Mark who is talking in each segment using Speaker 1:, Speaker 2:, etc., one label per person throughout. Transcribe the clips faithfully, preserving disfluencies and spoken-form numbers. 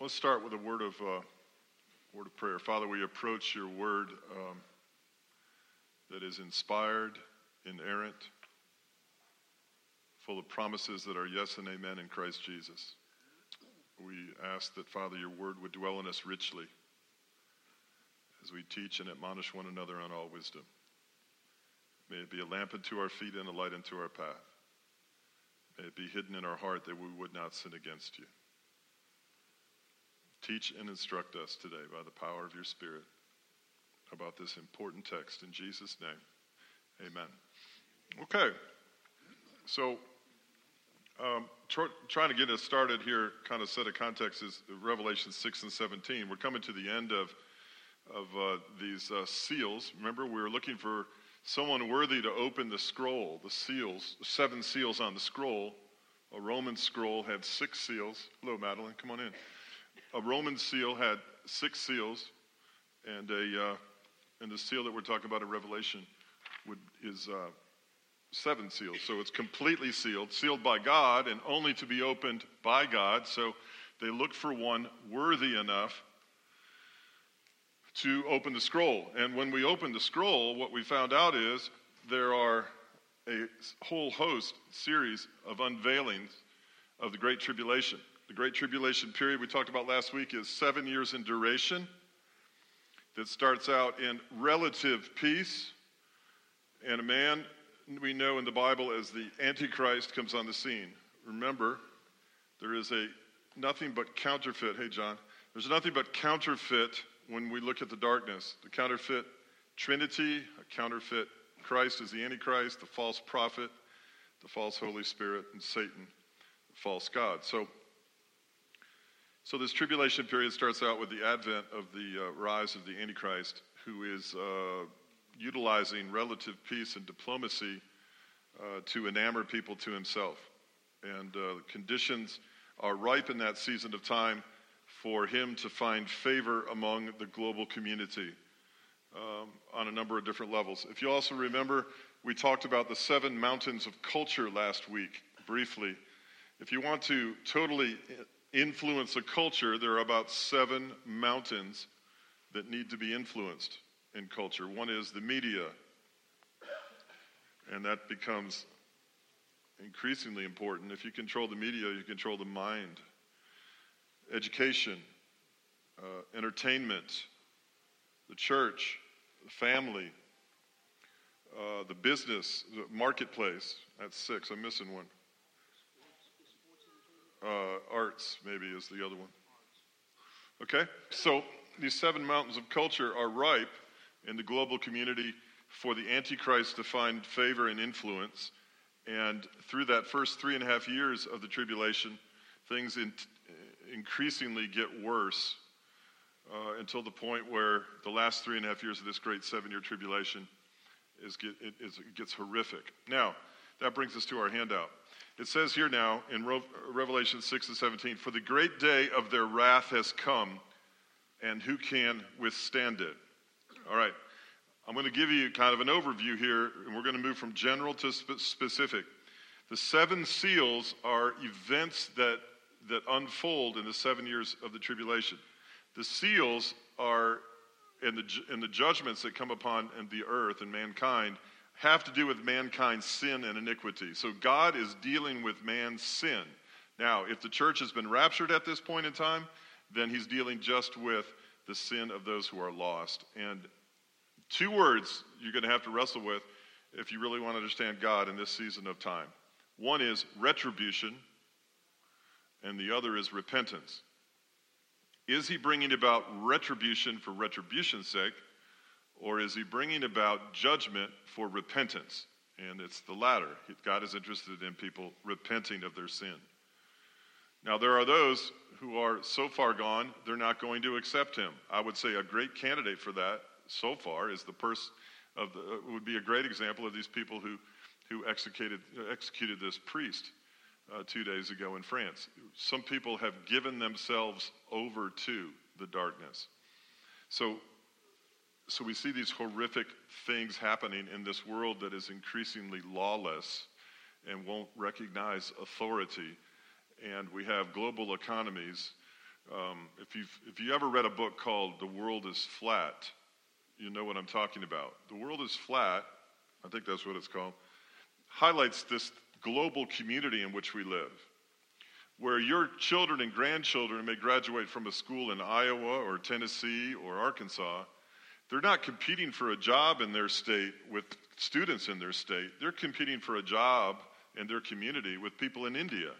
Speaker 1: Let's start with a word of uh, word of prayer. Father, we approach your word um, that is inspired, inerrant, full of promises that are yes and amen in Christ Jesus. We ask that, Father, your word would dwell in us richly as we teach and admonish one another on all wisdom. May it be a lamp unto our feet and a light unto our path. May it be hidden in our heart that we would not sin against you. Teach and instruct us today by the power of your Spirit about this important text. In Jesus' name, amen. Okay, so um, tr- trying to get us started here, kind of set a context, is Revelation six and seventeen. We're coming to the end of, of uh, these uh, seals. Remember, we were looking for someone worthy to open the scroll, the seals, the seven seals on the scroll. A Roman scroll had six seals. Hello, Madeline, come on in. A Roman seal had six seals, and a uh, and the seal that we're talking about in Revelation would, is uh, seven seals. So it's completely sealed, sealed by God, and only to be opened by God. So they looked for one worthy enough to open the scroll. And when we opened the scroll, what we found out is there are a whole host, series of unveilings of the Great Tribulation. The Great Tribulation period we talked about last week is seven years in duration that starts out in relative peace, and a man we know in the Bible as the Antichrist comes on the scene. Remember, there is a nothing but counterfeit. Hey, John. There's nothing but counterfeit when we look at the darkness. The counterfeit Trinity, a counterfeit Christ is the Antichrist, the false prophet, the false Holy Spirit, and Satan, the false God. So, so this tribulation period starts out with the advent of the uh, rise of the Antichrist, who is uh, utilizing relative peace and diplomacy uh, to enamor people to himself. And uh, conditions are ripe in that season of time for him to find favor among the global community um, on a number of different levels. If you also remember, we talked about the seven mountains of culture last week, briefly. If you want to totally influence a culture, there are about seven mountains that need to be influenced in culture. One is the media, and that becomes increasingly important. If you control the media, you control the mind. Education, uh, entertainment, the church, the family, uh, the business, the marketplace. That's six. I'm missing one. Uh, arts, maybe, is the other one. Okay? So these seven mountains of culture are ripe in the global community for the Antichrist to find favor and influence. And through that first three and a half years of the tribulation, things in, increasingly get worse uh, until the point where the last three and a half years of this great seven-year tribulation is get, it, is, it gets horrific. Now, that brings us to our handout. It says here now in Revelation six and seventeen, for the great day of their wrath has come, and who can withstand it? All right, I'm going to give you kind of an overview here, and we're going to move from general to spe- specific. The seven seals are events that, that unfold in the seven years of the tribulation. The seals are, and the, and the judgments that come upon the earth and mankind have to do with mankind's sin and iniquity. So God is dealing with man's sin. Now, if the church has been raptured at this point in time, then he's dealing just with the sin of those who are lost. And two words you're going to have to wrestle with if you really want to understand God in this season of time. One is retribution, and the other is repentance. Is he bringing about retribution for retribution's sake, or is he bringing about judgment for repentance? And it's the latter. God is interested in people repenting of their sin. Now, there are those who are so far gone, they're not going to accept him. I would say a great candidate for that so far is the person of the, uh, would be a great example of these people who, who executed, executed this priest uh, two days ago in France. Some people have given themselves over to the darkness. So, So we see these horrific things happening in this world that is increasingly lawless and won't recognize authority. And we have global economies Um, if you've if you ever read a book called The World is Flat, you know what I'm talking about. The World is Flat, I think that's what it's called, highlights this global community in which we live, where your children and grandchildren may graduate from a school in Iowa or Tennessee or Arkansas. They're not competing for a job in their state with students in their state. They're competing for a job in their community with people in India.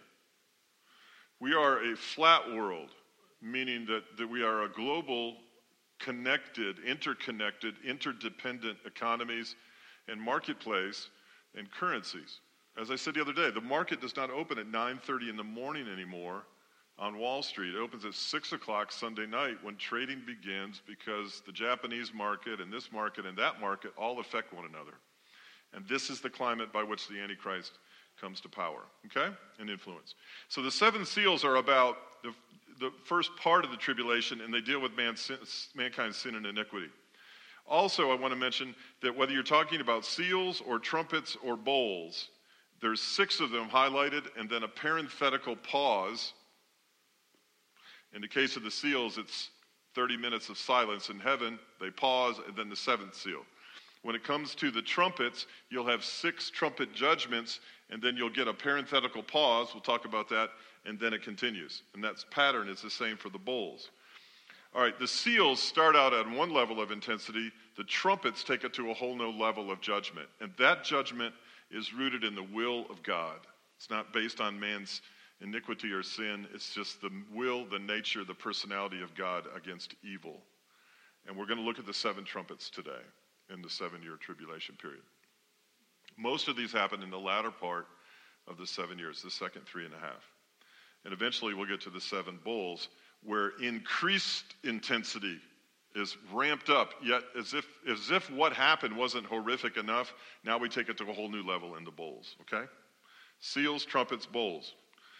Speaker 1: We are a flat world, meaning that, that we are a global, connected, interconnected, interdependent economies and marketplace and currencies. As I said the other day, the market does not open at nine thirty in the morning anymore on Wall Street. It opens at six o'clock Sunday night when trading begins, because the Japanese market and this market and that market all affect one another. And this is the climate by which the Antichrist comes to power, okay, and influence. So the seven seals are about the, the first part of the tribulation, and they deal with man's sin, mankind's sin and iniquity. Also, I want to mention that whether you're talking about seals or trumpets or bowls, there's six of them highlighted, and then a parenthetical pause. In the case of the seals, it's thirty minutes of silence in heaven. They pause, and then the seventh seal. When it comes to the trumpets, you'll have six trumpet judgments, and then you'll get a parenthetical pause. We'll talk about that, and then it continues. And that pattern is the same for the bowls. All right, the seals start out at one level of intensity. The trumpets take it to a whole new level of judgment. And that judgment is rooted in the will of God. It's not based on man's iniquity or sin. It's just the will, the nature, the personality of God against evil. And we're going to look at the seven trumpets today in the seven-year tribulation period. Most of these happen in the latter part of the seven years, the second three and a half. And eventually we'll get to the seven bowls, where increased intensity is ramped up, yet as if as if what happened wasn't horrific enough, now we take it to a whole new level in the bowls, okay? Seals, trumpets, bowls.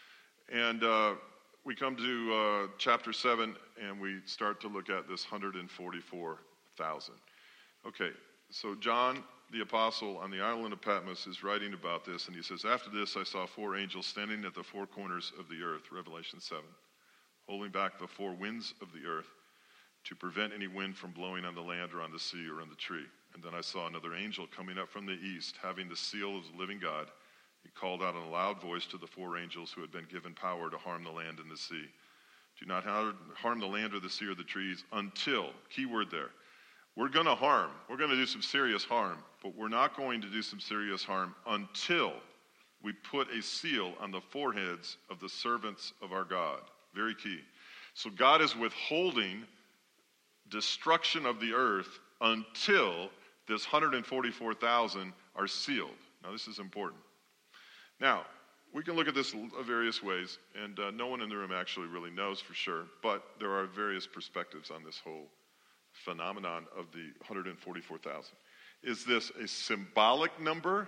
Speaker 1: And uh, we come to uh, chapter seven, and we start to look at this one hundred forty-four thousand. Okay, so John, the apostle on the island of Patmos, is writing about this, and he says, "After this I saw four angels standing at the four corners of the earth," Revelation seven, "holding back the four winds of the earth, to prevent any wind from blowing on the land or on the sea or on the tree. And then I saw another angel coming up from the east, having the seal of the living God. He called out in a loud voice to the four angels who had been given power to harm the land and the sea. Do not harm the land or the sea or the trees until," key word there, we're going to harm. We're going to do some serious harm, but we're not going to do some serious harm until we put a seal on the foreheads of the servants of our God. Very key. So God is withholding destruction of the earth until this one hundred forty-four thousand are sealed. Now, this is important. Now, we can look at this various ways, and uh, no one in the room actually really knows for sure, but there are various perspectives on this whole phenomenon of the one hundred forty-four thousand. Is this a symbolic number?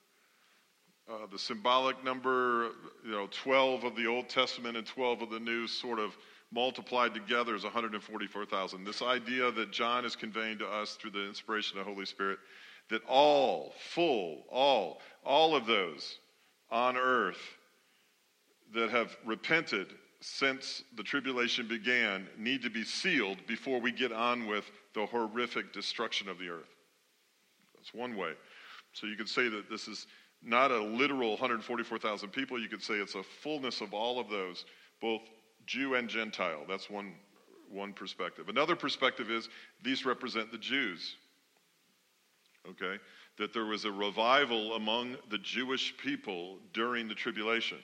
Speaker 1: Uh, the symbolic number, you know, twelve of the Old Testament and twelve of the New sort of multiplied together is one hundred forty-four thousand. This idea that John is conveying to us through the inspiration of the Holy Spirit, that all, full, all, all of those on earth that have repented since the tribulation began need to be sealed before we get on with the horrific destruction of the earth. That's one way. So you could say that this is not a literal one hundred forty-four thousand people. You could say it's a fullness of all of those, both Jew and Gentile. That's one, one perspective. Another perspective is these represent the Jews. Okay? That there was a revival among the Jewish people during the tribulation.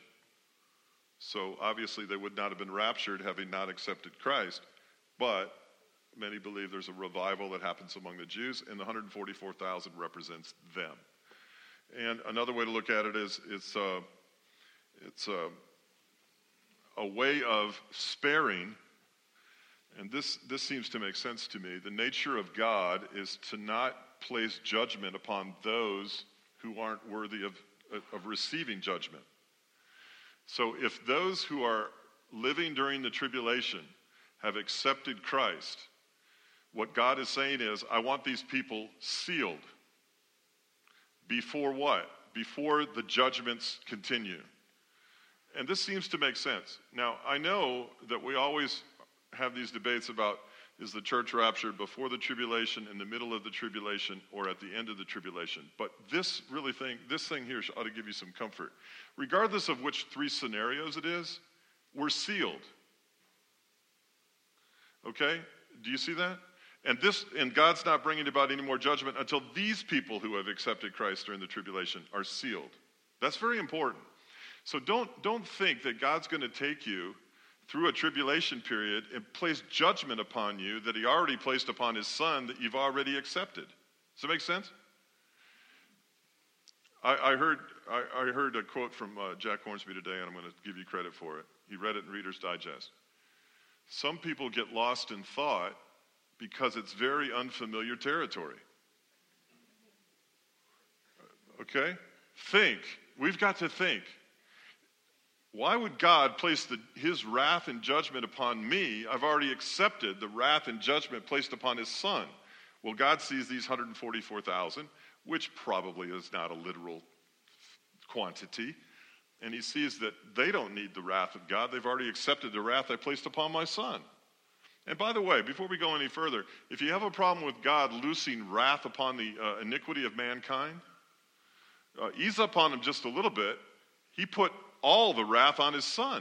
Speaker 1: So obviously they would not have been raptured having not accepted Christ, but many believe there's a revival that happens among the Jews, and the one hundred forty-four thousand represents them. And another way to look at it is it's uh, it's uh, a way of sparing, and this, this seems to make sense to me. The nature of God is to not place judgment upon those who aren't worthy of, of receiving judgment. So if those who are living during the tribulation have accepted Christ, what God is saying is, I want these people sealed. Before what? Before the judgments continue. and this seems to make sense. Now, I know that we always have these debates about, is the church raptured before the tribulation, in the middle of the tribulation, or at the end of the tribulation? But this really thing, this thing here ought to give you some comfort. Regardless of which three scenarios it is, we're sealed. Okay? Do you see that? And this, and God's not bringing about any more judgment until these people who have accepted Christ during the tribulation are sealed. That's very important. So don't, don't think that God's going to take you through a tribulation period and place judgment upon you that he already placed upon his son that you've already accepted. Does that make sense? I, I heard I, I heard a quote from uh, Jack Hornsby today, and I'm going to give you credit for it. He read it in Reader's Digest. Some people get lost in thought because it's very unfamiliar territory. Okay? Think. We've got to think. Why would God place the, his wrath and judgment upon me? I've already accepted the wrath and judgment placed upon his son. Well, God sees these one hundred forty-four thousand, which probably is not a literal quantity. And he sees that they don't need the wrath of God. They've already accepted the wrath I placed upon my son. And by the way, before we go any further, if you have a problem with God loosing wrath upon the uh, iniquity of mankind, uh, ease up on him just a little bit. He put all the wrath on his son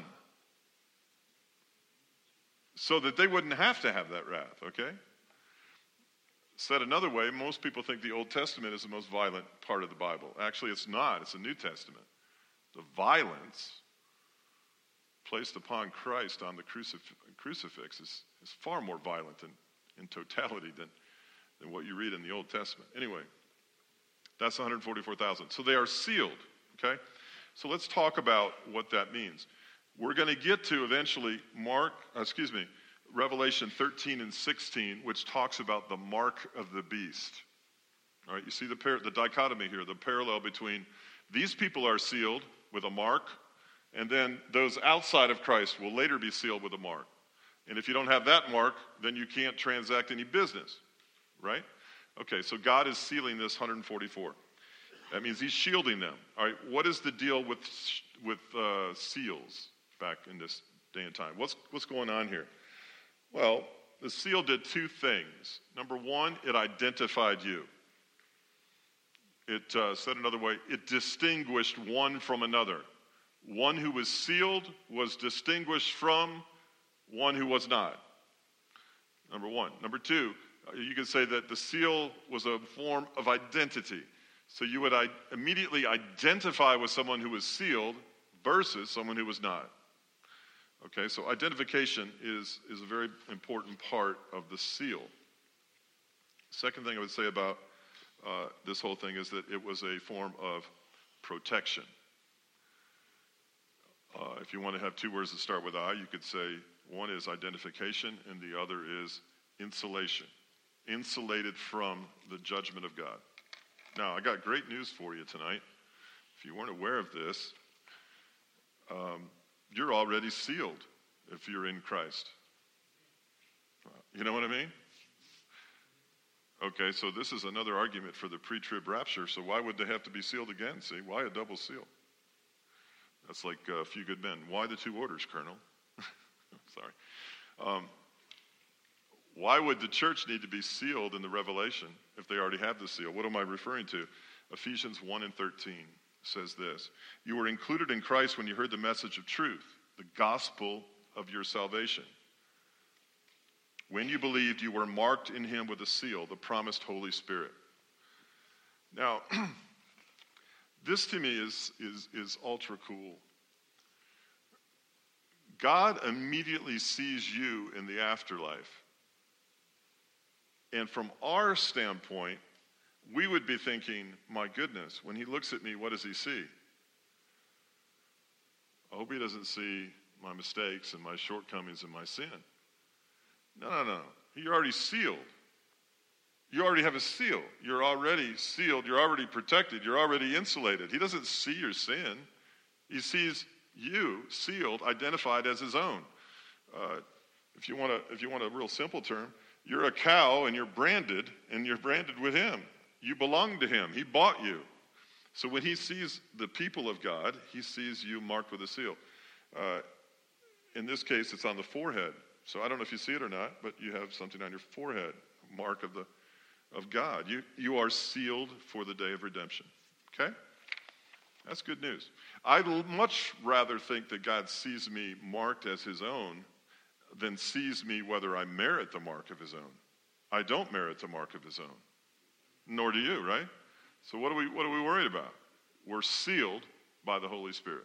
Speaker 1: so that they wouldn't have to have that wrath, okay? Said another way, most people think the Old Testament is the most violent part of the Bible. Actually, it's not. It's the New Testament. The violence placed upon Christ on the crucif- crucifix is, is far more violent in, in totality than, than what you read in the Old Testament. Anyway, that's one hundred forty-four thousand. So they are sealed, okay? So let's talk about what that means. We're going to get to eventually Mark, uh, excuse me, Revelation thirteen and sixteen, which talks about the mark of the beast. All right, you see the par- the dichotomy here, the parallel between these people are sealed with a mark, and then those outside of Christ will later be sealed with a mark. And if you don't have that mark, then you can't transact any business, right? Okay, so God is sealing this one hundred forty-four. That means he's shielding them. All right, what is the deal with with uh, seals back in this day and time? What's what's going on here? Well, the seal did two things. Number one, it identified you. It uh, said another way, it distinguished one from another. One who was sealed was distinguished from one who was not. Number one. Number two, you could say that the seal was a form of identity. So you would I- immediately identify with someone who was sealed versus someone who was not. Okay, so identification is, is a very important part of the seal. Second thing I would say about uh, this whole thing is that it was a form of protection. Uh, if you want to have two words that start with I, you could say one is identification and the other is insulation. Insulated from the judgment of God. Now, I got great news for you tonight. If you weren't aware of this, um, you're already sealed if you're in Christ. You know what I mean? Okay, so this is another argument for the pre-trib rapture. So why would they have to be sealed again? See, why a double seal? That's like a few good men. Why the two orders, Colonel? Sorry. Um, why would the church need to be sealed in the Revelation if they already have the seal? What am I referring to? Ephesians one and thirteen says this. You were included in Christ when you heard the message of truth, the gospel of your salvation. When you believed, you were marked in him with a seal, the promised Holy Spirit. Now, this to me is, is, is ultra cool. God immediately sees you in the afterlife. And from our standpoint, we would be thinking, my goodness, when he looks at me, what does he see? I hope he doesn't see my mistakes and my shortcomings and my sin. No, no, no. You're already sealed. You already have a seal. You're already sealed. You're already protected. You're already insulated. He doesn't see your sin. He sees you sealed, identified as his own. Uh, if you want a, if you want a real simple term, you're a cow and you're branded, and you're branded with him. You belong to him. He bought you. So when he sees the people of God, he sees you marked with a seal. Uh, in this case, it's on the forehead. So I don't know if you see it or not, but you have something on your forehead, a mark of the of God. You you are sealed for the day of redemption. Okay? That's good news. I'd much rather think that God sees me marked as his own than sees me whether I merit the mark of his own. I don't merit the mark of his own. Nor do you, right? So what are we what are we worried about? We're sealed by the Holy Spirit.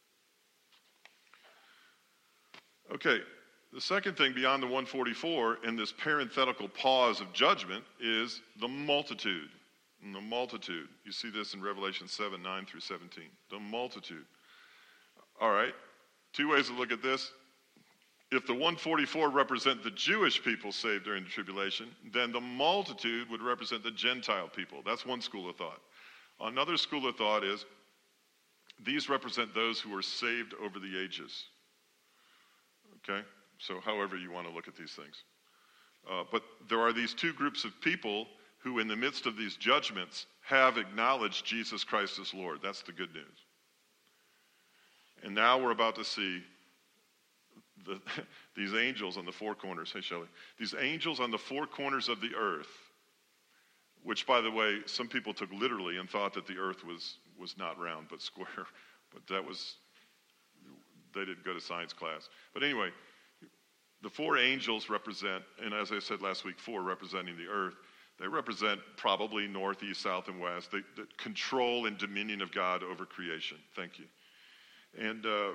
Speaker 1: Okay, the second thing beyond the one forty-four in this parenthetical pause of judgment is the multitude. And the multitude. You see this in Revelation seven, nine through seventeen. The multitude. All right, two ways to look at this. If the one forty-four represent the Jewish people saved during the tribulation, then the multitude would represent the Gentile people. That's one school of thought. Another school of thought is these represent those who are saved over the ages. Okay? So however you want to look at these things. Uh, but there are these two groups of people who in the midst of these judgments have acknowledged Jesus Christ as Lord. That's the good news. And now we're about to see the, these angels on the four corners. Hey, Shelley. These angels on the four corners of the earth, which, by the way, some people took literally and thought that the earth was, was not round but square. But that was, they didn't go to science class. But anyway, the four angels represent, and as I said last week, four representing the earth. They represent probably north, east, south, and west, the, the control and dominion of God over creation. Thank you. And uh,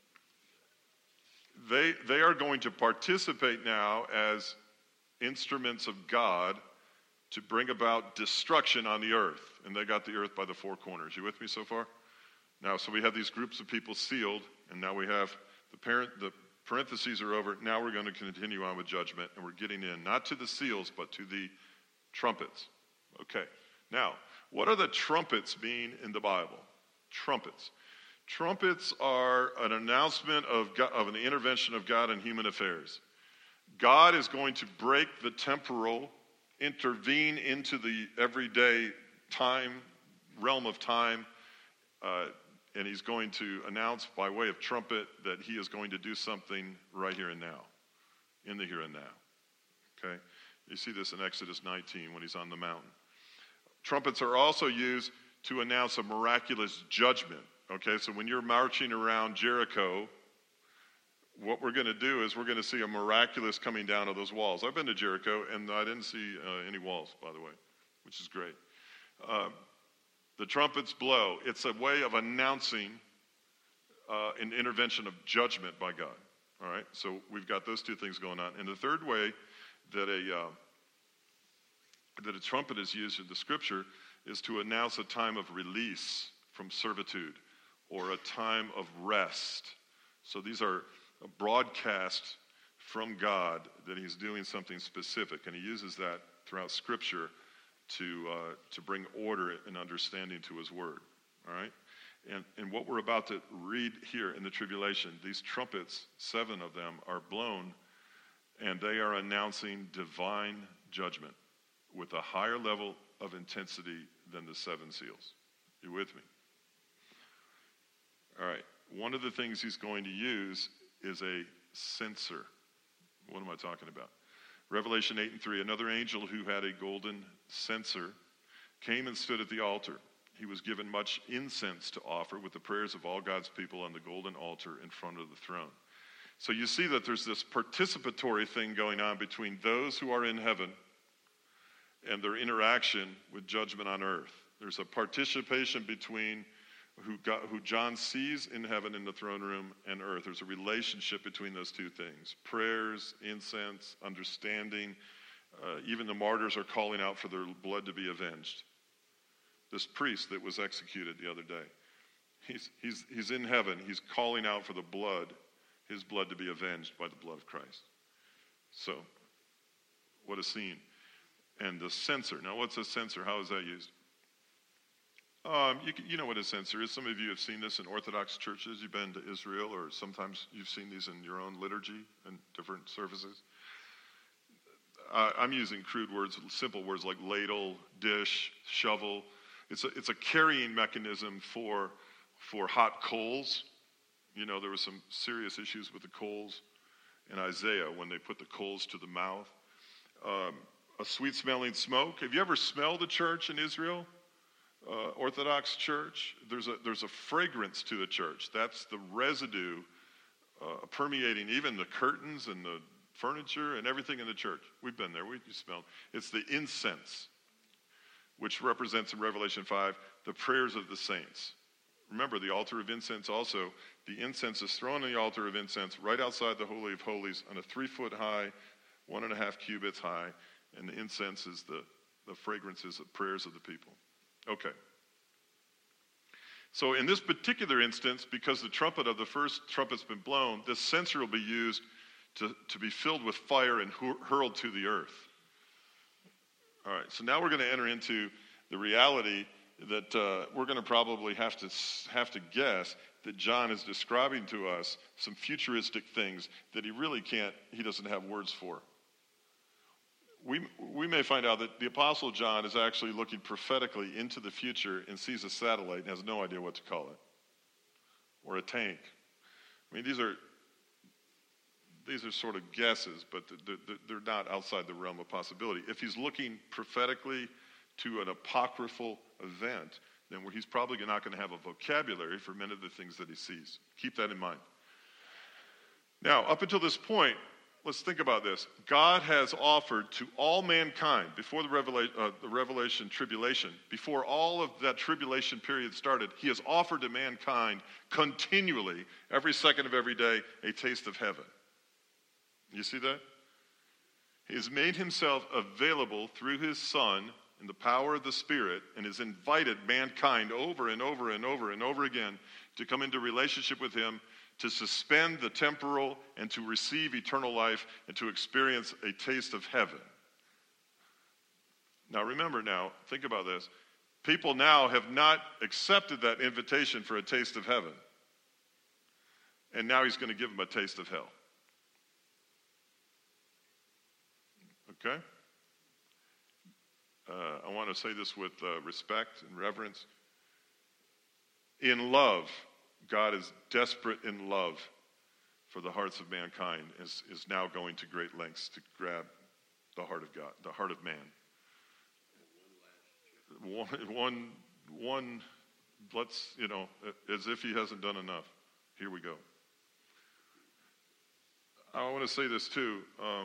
Speaker 1: they, they are going to participate now as instruments of God to bring about destruction on the earth. And they got the earth by the four corners. You with me so far? Now, so we have these groups of people sealed, and now we have the parent, the parentheses are over. Now we're going to continue on with judgment, and we're getting in, not to the seals, but to the trumpets. Okay. Now, what are the trumpets mean in the Bible? Trumpets. Trumpets are an announcement of, God, of an intervention of God in human affairs. God is going to break the temporal, intervene into the everyday time, realm of time, uh, and he's going to announce by way of trumpet that he is going to do something right here and now, in the here and now. Okay? You see this in Exodus nineteen when he's on the mountain. Trumpets are also used to announce a miraculous judgment. Okay, so when you're marching around Jericho, what we're going to do is we're going to see a miraculous coming down of those walls. I've been to Jericho, and I didn't see uh, any walls, by the way, which is great. Uh, the trumpets blow. It's a way of announcing uh, an intervention of judgment by God. All right, so we've got those two things going on. And the third way that a uh, that a trumpet is used in the scripture is to announce a time of release from servitude or a time of rest. So these are a broadcast from God that he's doing something specific, and he uses that throughout scripture to uh, to bring order and understanding to his word. All right, and and what we're about to read here in the tribulation, these trumpets, seven of them, are blown. And they are announcing divine judgment with a higher level of intensity than the seven seals. You with me? All right. One of the things he's going to use is a censer. What am I talking about? Revelation eight and three, another angel who had a golden censer came and stood at the altar. He was given much incense to offer with the prayers of all God's people on the golden altar in front of the throne. So you see that there's this participatory thing going on between those who are in heaven and their interaction with judgment on earth. There's a participation between who, God, who John sees in heaven in the throne room and earth. There's a relationship between those two things. Prayers, incense, understanding. Uh, even the martyrs are calling out for their blood to be avenged. This priest that was executed the other day, he's, he's, he's in heaven. He's calling out for the blood, his blood to be avenged by the blood of Christ. So, what a scene. And the censer. Now, what's a censer? How is that used? Um, you, you know what a censer is. Some of you have seen this in Orthodox churches. You've been to Israel, or sometimes you've seen these in your own liturgy and different services. Uh, I'm using crude words, simple words like ladle, dish, shovel. It's a, it's a carrying mechanism for, for hot coals. You know, there were some serious issues with the coals in Isaiah when they put the coals to the mouth. Um, a sweet-smelling smoke. Have you ever smelled a church in Israel? Uh, Orthodox church? There's a there's a fragrance to the church. That's the residue uh, permeating even the curtains and the furniture and everything in the church. We've been there. We smell. It's the incense, which represents in Revelation five the prayers of the saints. Remember, the altar of incense also, the incense is thrown on the altar of incense right outside the Holy of Holies on a three-foot high, one and a half cubits high, and the incense is the, the fragrances of prayers of the people. Okay. So in this particular instance, because the trumpet of the first trumpet's been blown, this censer will be used to, to be filled with fire and hurled to the earth. All right, so now we're going to enter into the reality that uh, we're going to probably have to have to guess that John is describing to us some futuristic things that he really can't, he doesn't have words for. We we may find out that the Apostle John is actually looking prophetically into the future and sees a satellite and has no idea what to call it, or a tank. I mean, these are these are sort of guesses, but they're, they're not outside the realm of possibility. If he's looking prophetically to an apocryphal event, then he's probably not going to have a vocabulary for many of the things that he sees. Keep that in mind. Now, up until this point, let's think about this. God has offered to all mankind, before the Revelation, uh, the Revelation tribulation, before all of that tribulation period started, he has offered to mankind continually, every second of every day, a taste of heaven. You see that? He has made himself available through his Son in the power of the Spirit, and has invited mankind over and over and over and over again to come into relationship with him, to suspend the temporal and to receive eternal life and to experience a taste of heaven. Now remember now, think about this. People now have not accepted that invitation for a taste of heaven. And now he's going to give them a taste of hell. Okay? Uh, I want to say this with uh, respect and reverence. In love, God is desperate in love for the hearts of mankind, is, is now going to great lengths to grab the heart of God, the heart of man. One, one, one, let's, you know, as if he hasn't done enough. Here we go. I want to say this too. Um,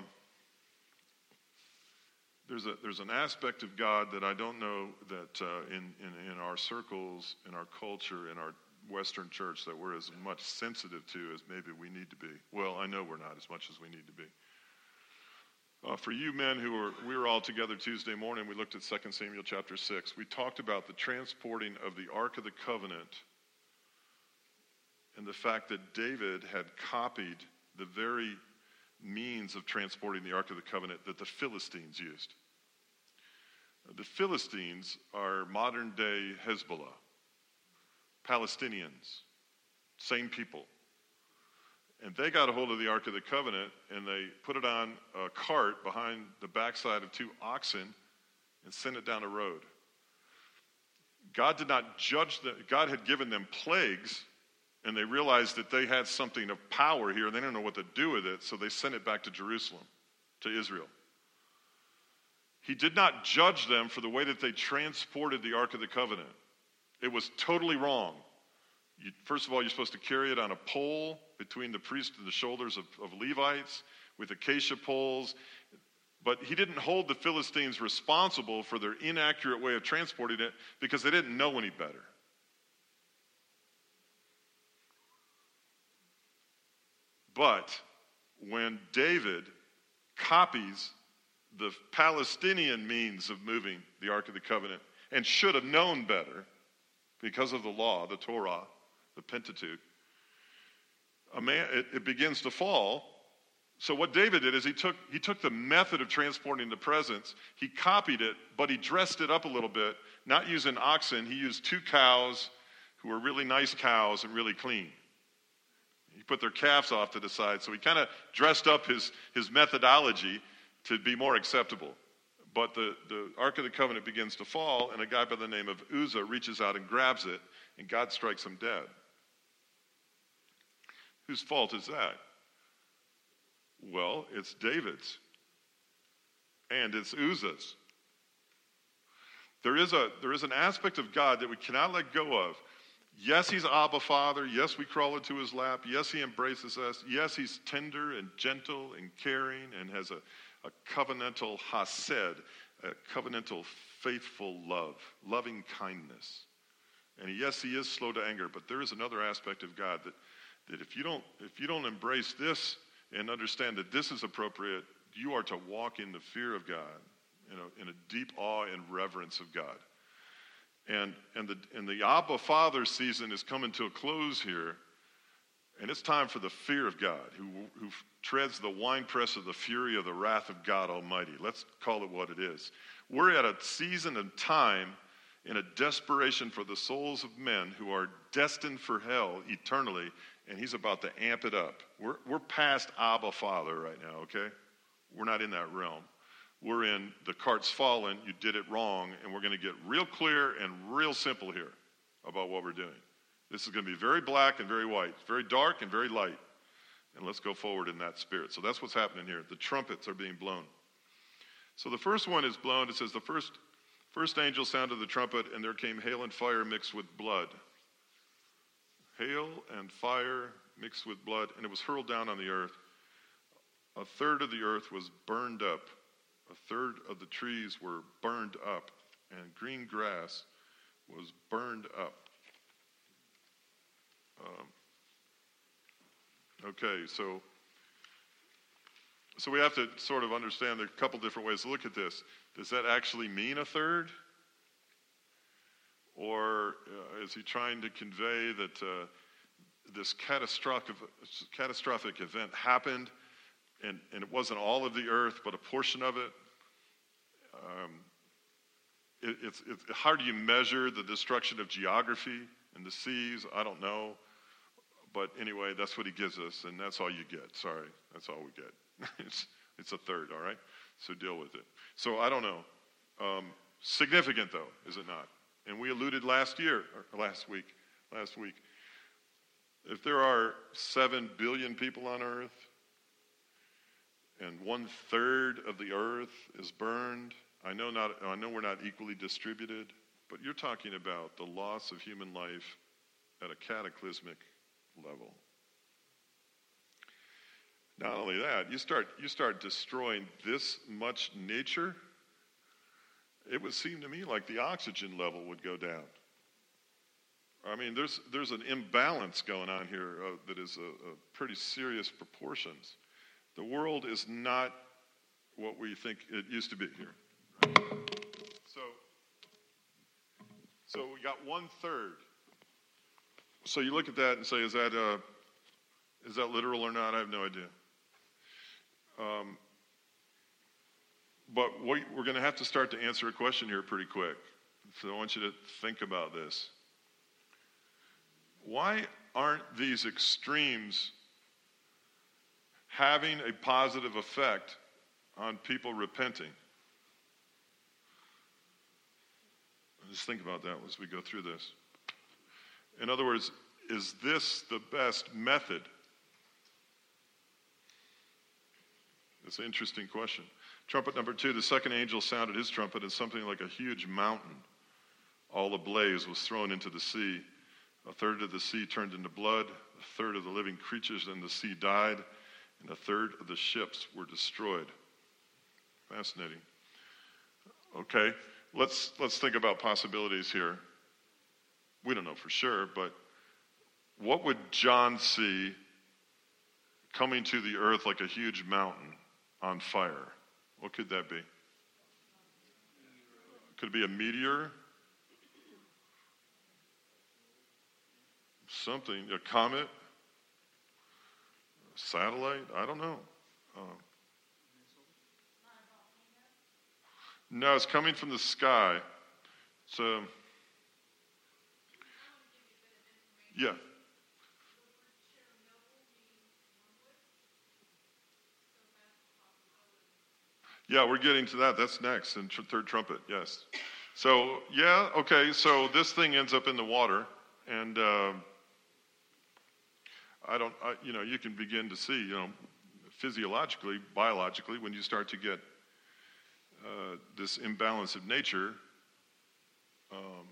Speaker 1: There's a there's an aspect of God that I don't know that uh, in, in in our circles, in our culture, in our Western church, that we're as much sensitive to as maybe we need to be. Well, I know we're not as much as we need to be. Uh, for you men who were, we were all together Tuesday morning, we looked at Second Samuel chapter six. We talked about the transporting of the Ark of the Covenant and the fact that David had copied the very means of transporting the Ark of the Covenant that the Philistines used. The Philistines are modern-day Hezbollah, Palestinians, same people. And they got a hold of the Ark of the Covenant, and they put it on a cart behind the backside of two oxen and sent it down a road. God did not judge them. God had given them plagues, and they realized that they had something of power here, and they didn't know what to do with it, so they sent it back to Jerusalem, to Israel. He did not judge them for the way that they transported the Ark of the Covenant. It was totally wrong. You, first of all, you're supposed to carry it on a pole between the priest and the shoulders of, of Levites with acacia poles. But he didn't hold the Philistines responsible for their inaccurate way of transporting it because they didn't know any better. But when David copies the Palestinian means of moving the Ark of the Covenant and should have known better because of the law, the Torah, the Pentateuch, a man, it, it begins to fall. So what David did is he took he took the method of transporting the presence, he copied it, but he dressed it up a little bit, not using oxen. He used two cows who were really nice cows and really clean. He put their calves off to the side, so he kind of dressed up his, his methodology to be more acceptable. But the, the Ark of the Covenant begins to fall, and a guy by the name of Uzzah reaches out and grabs it, and God strikes him dead. Whose fault is that? Well, it's David's. And it's Uzzah's. There is a there is an aspect of God that we cannot let go of. Yes, he's Abba Father. Yes, we crawl into his lap. Yes, he embraces us. Yes, he's tender and gentle and caring and has a, a covenantal hased, a covenantal faithful love, loving kindness. And yes, he is slow to anger, but there is another aspect of God that, that if you don't if you don't embrace this and understand that this is appropriate, you are to walk in the fear of God, you know, in a deep awe and reverence of God. And and the and the Abba Father season is coming to a close here, and it's time for the fear of God, who who treads the winepress of the fury of the wrath of God Almighty. Let's call it what it is. We're at a season and time in a desperation for the souls of men who are destined for hell eternally, and he's about to amp it up. We're we're past Abba Father right now, okay? We're not in that realm. We're in the cart's fallen, you did it wrong, and we're going to get real clear and real simple here about what we're doing. This is going to be very black and very white, very dark and very light. And let's go forward in that spirit. So that's what's happening here. The trumpets are being blown. So the first one is blown. It says the first first angel sounded the trumpet, and there came hail and fire mixed with blood. Hail and fire mixed with blood, and it was hurled down on the earth. A third of the earth was burned up. A third of the trees were burned up, and green grass was burned up. Um, okay, so so we have to sort of understand there are a couple different ways to look at this. Does that actually mean a third? Or uh, is he trying to convey that uh, this catastrophic, catastrophic event happened, and, and it wasn't all of the earth, but a portion of it? Um, it it's, it's, how do you measure the destruction of geography and the seas? I don't know. But anyway, that's what he gives us, and that's all you get. Sorry, that's all we get. it's, it's a third, all right? So deal with it. So I don't know. Um, significant, though, is it not? And we alluded last year, or last week, last week, if there are seven billion people on earth, and one third of the earth is burned, I know not. I know we're not equally distributed, but you're talking about the loss of human life at a cataclysmic level. Not only that, you start you start destroying this much nature, it would seem to me like the oxygen level would go down. I mean, there's there's an imbalance going on here uh, that is a, a pretty serious proportions. The world is not what we think it used to be here. So, so we got one third. So you look at that and say, is that uh, is that literal or not? I have no idea. Um, but we, we're going to have to start to answer a question here pretty quick. So I want you to think about this. Why aren't these extremes having a positive effect on people repenting? Just think about that as we go through this. In other words, is this the best method? It's an interesting question. Trumpet number two, the second angel sounded his trumpet, and something like a huge mountain, all ablaze, was thrown into the sea. A third of the sea turned into blood, a third of the living creatures in the sea died, and a third of the ships were destroyed. Fascinating. Okay, let's let's think about possibilities here. We don't know for sure, but what would John see coming to the earth like a huge mountain on fire? What could that be? Could it be a meteor? Something, a comet? A satellite? I don't know. Uh, no, it's coming from the sky. So, yeah. Yeah, we're getting to that. That's next in tr- third trumpet, yes. So, yeah, okay, so this thing ends up in the water, and uh, I don't, I, you know, you can begin to see, you know, physiologically, biologically, when you start to get uh, this imbalance of nature, um,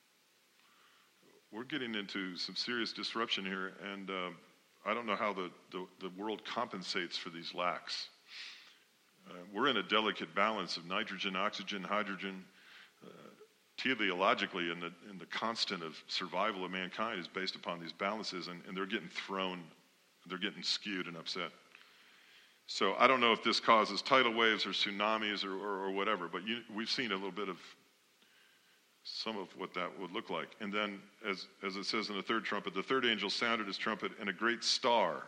Speaker 1: we're getting into some serious disruption here, and uh, I don't know how the, the, the world compensates for these lacks. Uh, we're in a delicate balance of nitrogen, oxygen, hydrogen. Uh, teleologically, and the, and the constant of survival of mankind is based upon these balances, and, and they're getting thrown, they're getting skewed and upset. So I don't know if this causes tidal waves or tsunamis or, or, or whatever, but you, we've seen a little bit of some of what that would look like. And then, as, as it says in the third trumpet, the third angel sounded his trumpet, and a great star,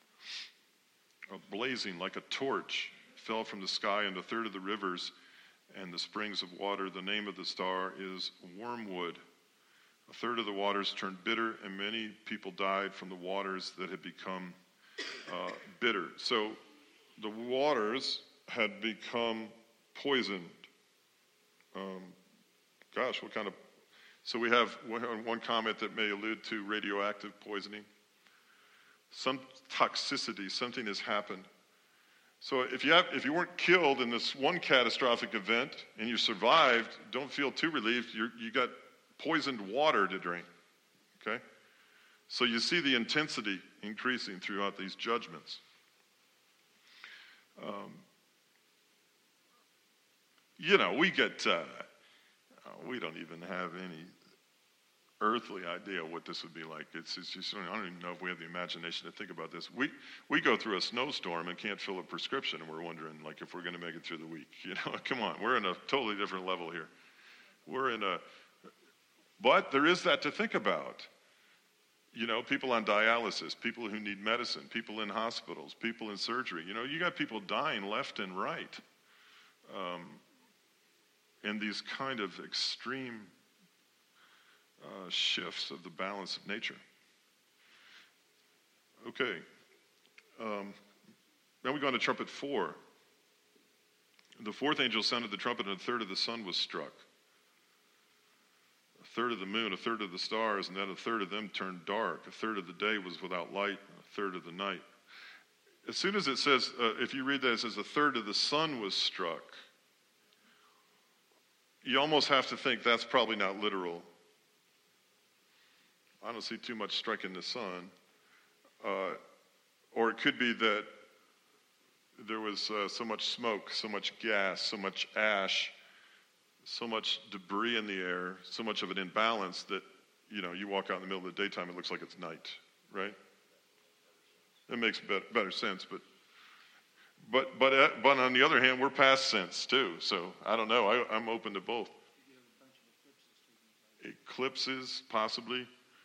Speaker 1: blazing like a torch, fell from the sky, and a third of the rivers and the springs of water. The name of the star is Wormwood. A third of the waters turned bitter, and many people died from the waters that had become uh, bitter. So the waters had become poisoned. Um, gosh, what kind of... So we have one, one comment that may allude to radioactive poisoning. Some toxicity, something has happened. So if you have, if you weren't killed in this one catastrophic event and you survived, don't feel too relieved. You're, you got poisoned water to drink, okay? So you see the intensity increasing throughout these judgments. Um, you know, we get, uh, we don't even have any earthly idea what this would be like. It's, it's just, I don't even know if we have the imagination to think about this. We we go through a snowstorm and can't fill a prescription, and we're wondering, like, if we're going to make it through the week. You know, come on, we're in a totally different level here. We're in a, but there is that to think about. You know, people on dialysis, people who need medicine, people in hospitals, people in surgery. You know, you got people dying left and right. Um, in these kind of extreme Uh, shifts of the balance of nature. Okay. Um, then we go on to trumpet four. The fourth angel sounded the trumpet, and a third of the sun was struck. A third of the moon, a third of the stars, and then a third of them turned dark. A third of the day was without light, and a third of the night. As soon as it says, uh, if you read that, it says a third of the sun was struck. You almost have to think that's probably not literal. I don't see too much striking the sun. Uh, or it could be that there was uh, so much smoke, so much gas, so much ash, so much debris in the air, so much of an imbalance that, you know, you walk out in the middle of the daytime, it looks like it's night, right? It makes better, better sense, but but but uh, but on the other hand, we're past sense too. So I don't know. I, I'm open to both. Eclipses, possibly.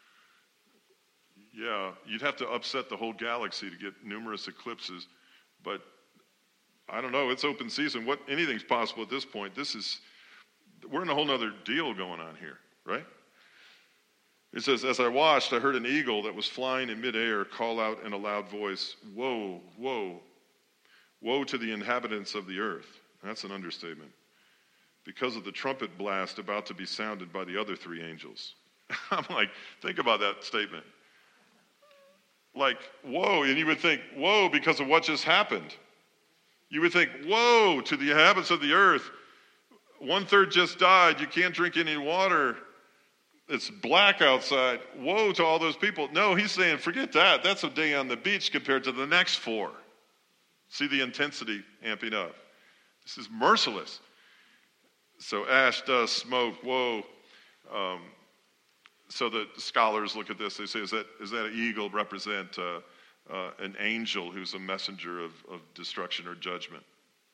Speaker 1: Yeah, you'd have to upset the whole galaxy to get numerous eclipses, but I don't know. It's open season. What anything's possible at this point. This is we're in a whole other deal going on here, right? It says, as I watched, I heard an eagle that was flying in midair call out in a loud voice, "Woe, woe, woe to the inhabitants of the earth." That's an understatement. Because of the trumpet blast about to be sounded by the other three angels. I'm like, think about that statement. Like, whoa, and you would think, whoa, because of what just happened. You would think, whoa, to the inhabitants of the earth, one third just died, you can't drink any water, it's black outside, woe to all those people. No, he's saying, forget that, that's a day on the beach compared to the next four. See the intensity amping up. This is merciless. So ash, dust, smoke, whoa. Um, So the scholars look at this, they say, is that, is that an eagle represent uh, uh, an angel who's a messenger of, of destruction or judgment?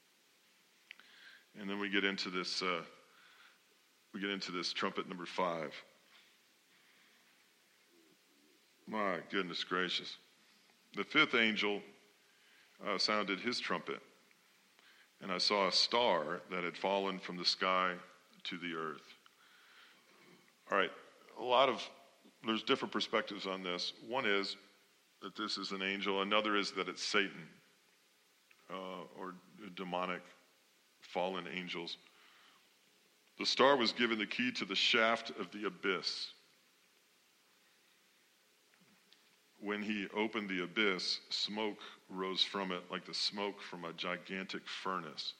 Speaker 1: And then we get into this, uh, we get into this trumpet number five. My goodness gracious. The fifth angel uh, sounded his trumpet, and I saw a star that had fallen from the sky to the earth. All right. A lot of, there's different perspectives on this. One is that this is an angel. Another is that it's Satan uh, or demonic fallen angels. The star was given the key to the shaft of the abyss. when he opened the abyss, smoke rose from it like the smoke from a gigantic furnace.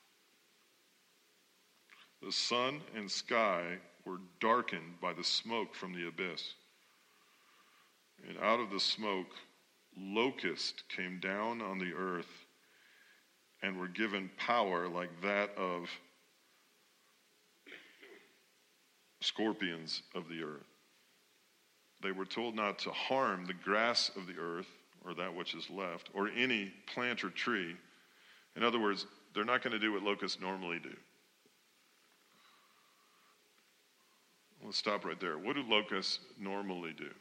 Speaker 1: The sun and sky were darkened by the smoke from the abyss. And out of the smoke, locusts came down on the earth and were given power like that of scorpions of the earth. They were told not to harm the grass of the earth, or that which is left, or any plant or tree. In other words, they're not going to do what locusts normally do. Let's stop right there. What do locusts normally do?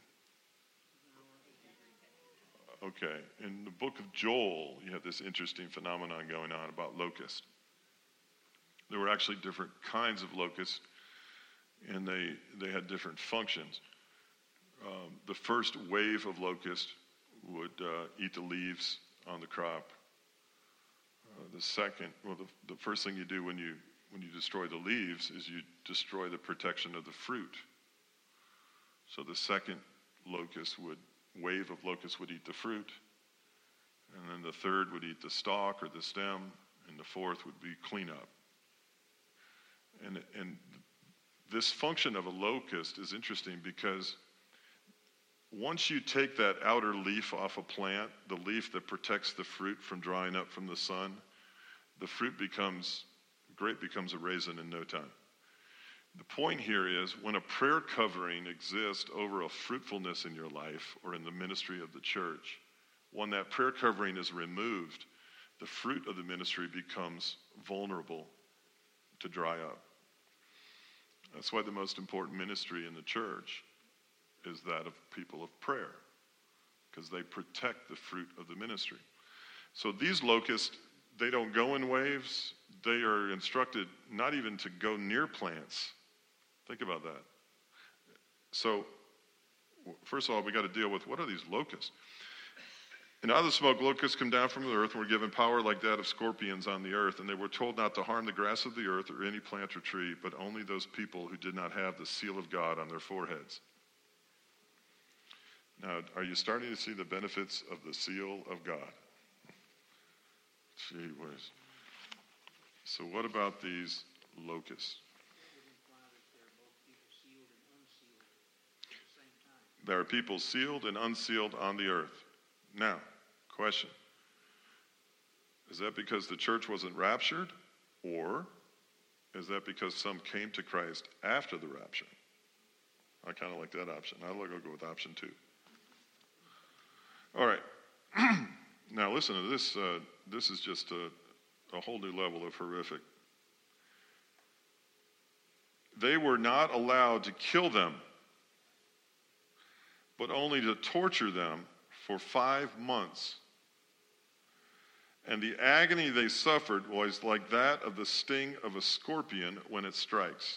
Speaker 1: Okay, in the book of Joel, you have this interesting phenomenon going on about locusts. There were actually different kinds of locusts, and they, they had different functions. Um, the first wave of locusts would uh, eat the leaves on the crop. Uh, the second, well, the, the first thing you do when you when you destroy the leaves is you destroy the protection of the fruit. So the second locust would, wave of locusts would eat the fruit, and then the third would eat the stalk or the stem, and the fourth would be cleanup. And and this function of a locust is interesting because once you take that outer leaf off a plant, the leaf that protects the fruit from drying up from the sun, the fruit becomes, grape becomes a raisin in no time. The point here is when a prayer covering exists over a fruitfulness in your life or in the ministry of the church, when that prayer covering is removed, the fruit of the ministry becomes vulnerable to dry up. That's why the most important ministry in the church is that of people of prayer, because they protect the fruit of the ministry. So these locusts, they don't go in waves. They are instructed not even to go near plants. Think about that. So, first of all, we got to deal with what are these locusts? And out of the smoke, locusts come down from the earth and were given power like that of scorpions on the earth. And they were told not to harm the grass of the earth or any plant or tree, but only those people who did not have the seal of God on their foreheads. Now, are you starting to see the benefits of the seal of God? Gee whiz. So what about these locusts? There are people sealed and unsealed on the earth. Now, question. Is that because the church wasn't raptured? Or is that because some came to Christ after the rapture? I kind of like that option. I'll go with option two. All right. Now listen to this. Uh, this is just a, a whole new level of horrific. They were not allowed to kill them, but only to torture them for five months. And the agony they suffered was like that of the sting of a scorpion when it strikes.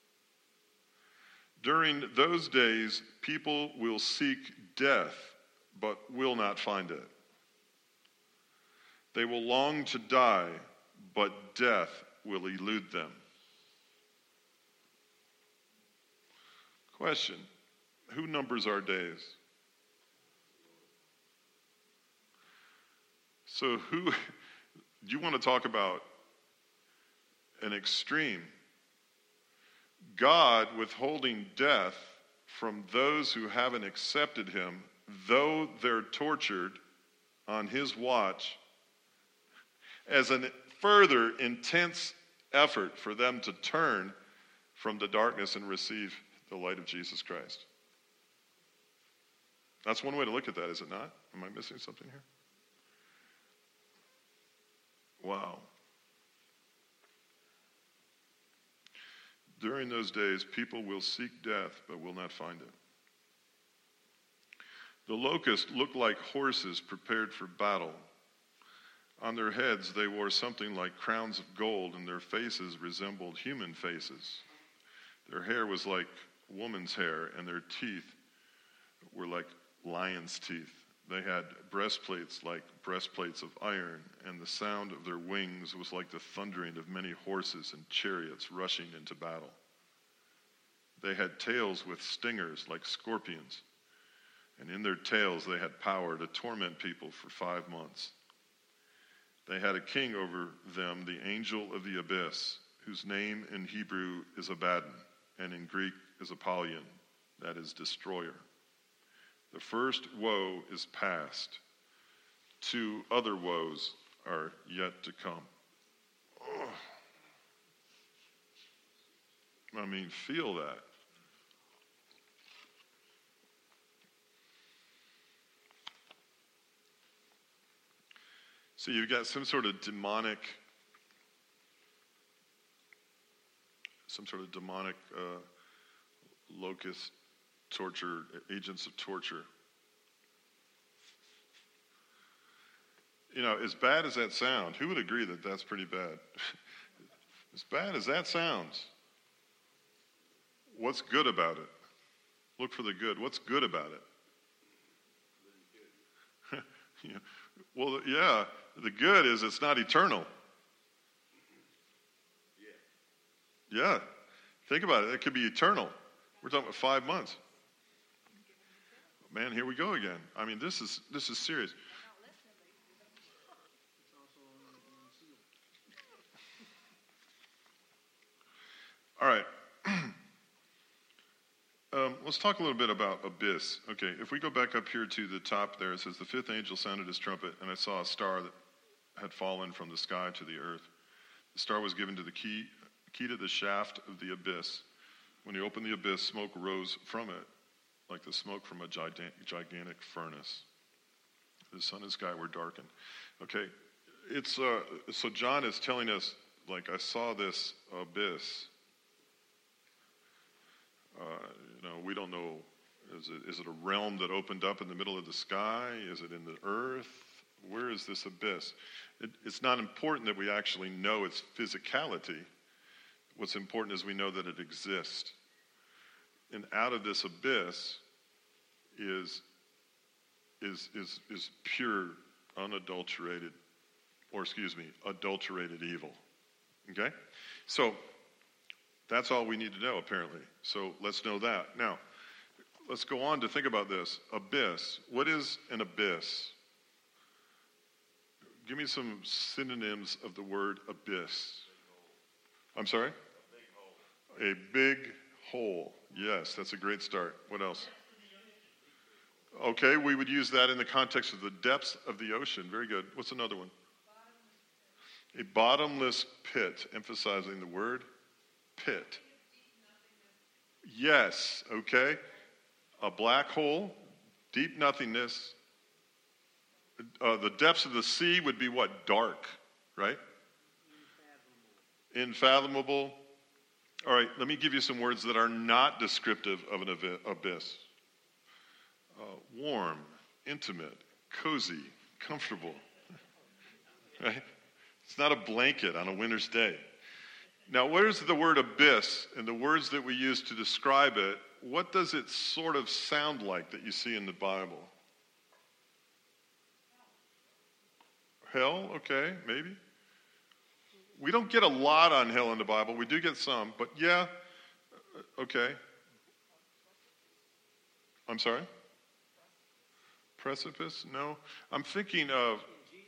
Speaker 1: During those days, people will seek death, but will not find it. They will long to die, but death will elude them. Question, who numbers our days? So who, do you want to talk about an extreme? God withholding death from those who haven't accepted him, though they're tortured on his watch, as a further intense effort for them to turn from the darkness and receive the light of Jesus Christ. That's one way to look at that, is it not? Am I missing something here? Wow. During those days, people will seek death, but will not find it. The locusts looked like horses prepared for battle. On their heads, they wore something like crowns of gold, and their faces resembled human faces. Their hair was like woman's hair, and their teeth were like lion's teeth. They had breastplates like breastplates of iron, and the sound of their wings was like the thundering of many horses and chariots rushing into battle. They had tails with stingers like scorpions, And in their tails they had power to torment people for five months. They had a king over them, the angel of the abyss, whose name in Hebrew is Abaddon, and in Greek is Apollyon, that is, destroyer. The first woe is past. Two other woes are yet to come. Oh. I mean, feel that. So you've got some sort of demonic, some sort of demonic uh, locust torture, agents of torture. You know, as bad as that sounds, who would agree that that's pretty bad? As bad as that sounds, what's good about it? Look for the good. What's good about it? Yeah. Well, yeah, the good is it's not eternal. Yeah. Yeah. Think about it. It could be eternal. We're talking about five months. Man, here we go again. I mean, this is this is serious. All right. um, let's talk a little bit about abyss. Okay, if we go back up here to the top there, it says, the fifth angel sounded his trumpet, and I saw a star that had fallen from the sky to the earth. The star was given to the key, key to the shaft of the abyss. When he opened the abyss, smoke rose from it, like the smoke from a gigantic furnace. The sun and sky were darkened. Okay, it's uh, so John is telling us, like, I saw this abyss. Uh, you know, we don't know, is it, is it a realm that opened up in the middle of the sky? Is it in the earth? Where is this abyss? It, it's not important that we actually know its physicality. What's important is we know that it exists. And out of this abyss is, is, is, is pure, unadulterated, or excuse me, adulterated evil. Okay? So, that's all we need to know, apparently. So let's know that. Now, let's go on to think about this. Abyss. What is an abyss? Give me some synonyms of the word abyss. I'm sorry? A big hole. A big hole. Yes, that's a great start. What else? Okay, we would use that in the context of the depths of the ocean. Very good. What's another one? A bottomless pit, emphasizing the word pit. Yes, okay. A black hole, deep nothingness. Uh, the depths of the sea would be what? Dark, right? Unfathomable. Unfathomable. All right, let me give you some words that are not descriptive of an abyss. Uh, warm, intimate, cozy, comfortable. Right? It's not a blanket on a winter's day. Now, where's the word abyss and the words that we use to describe it? What does it sort of sound like that you see in the Bible? Hell, okay, maybe. We don't get a lot on hell in the Bible. We do get some, but yeah, okay. I'm sorry? Precipice? No. I'm thinking of...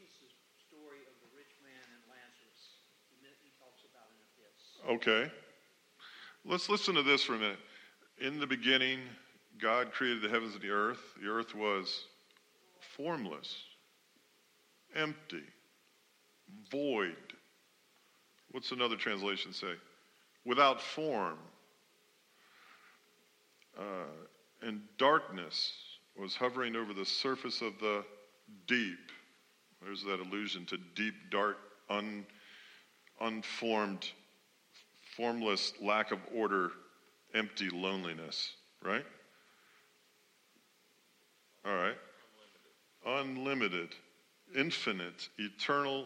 Speaker 1: Okay. Let's listen to this for a minute. In the beginning, God created the heavens and the earth. The earth was formless, empty, void. What's another translation say? Without form. Uh, and darkness was hovering over the surface of the deep. There's that allusion to deep, dark, un, unformed, formless, lack of order, empty loneliness, right? All right. Unlimited, infinite, eternal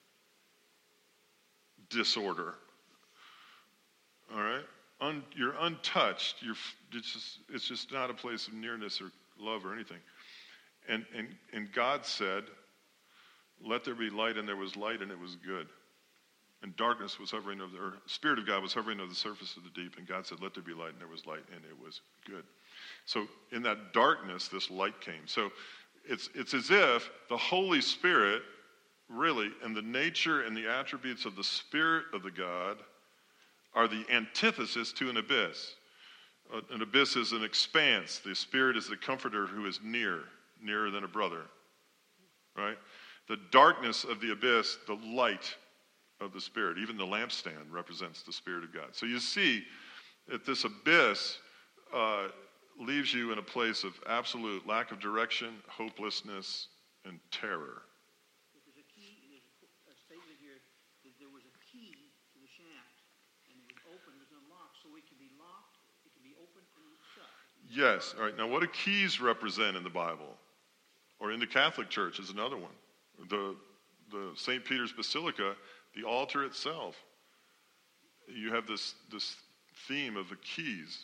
Speaker 1: disorder. All right? Un, you're untouched. You're, it's, just, it's just not a place of nearness or love or anything. And, and, and God said, let there be light, and there was light, and it was good. And darkness was hovering over the earth. Spirit of God was hovering over the surface of the deep, and God said, let there be light, and there was light, and it was good. So in that darkness, this light came. So it's it's as if the Holy Spirit, really, and the nature and the attributes of the Spirit of the God are the antithesis to an abyss. Uh, an abyss is an expanse. The Spirit is the comforter who is near, nearer than a brother, right? The darkness of the abyss, the light of the Spirit. Even the lampstand represents the Spirit of God. So you see that this abyss uh, leaves you in a place of absolute lack of direction, hopelessness, and terror.
Speaker 2: There's a key, there's a statement here that there was a key to the shaft, and it was open, it was unlocked, so it can be locked, it can be open and shut.
Speaker 1: Yes. All right. Now, what do keys represent in the Bible? Or in the Catholic Church is another one. The the Saint Peter's Basilica, the altar itself. You have this this theme of the keys.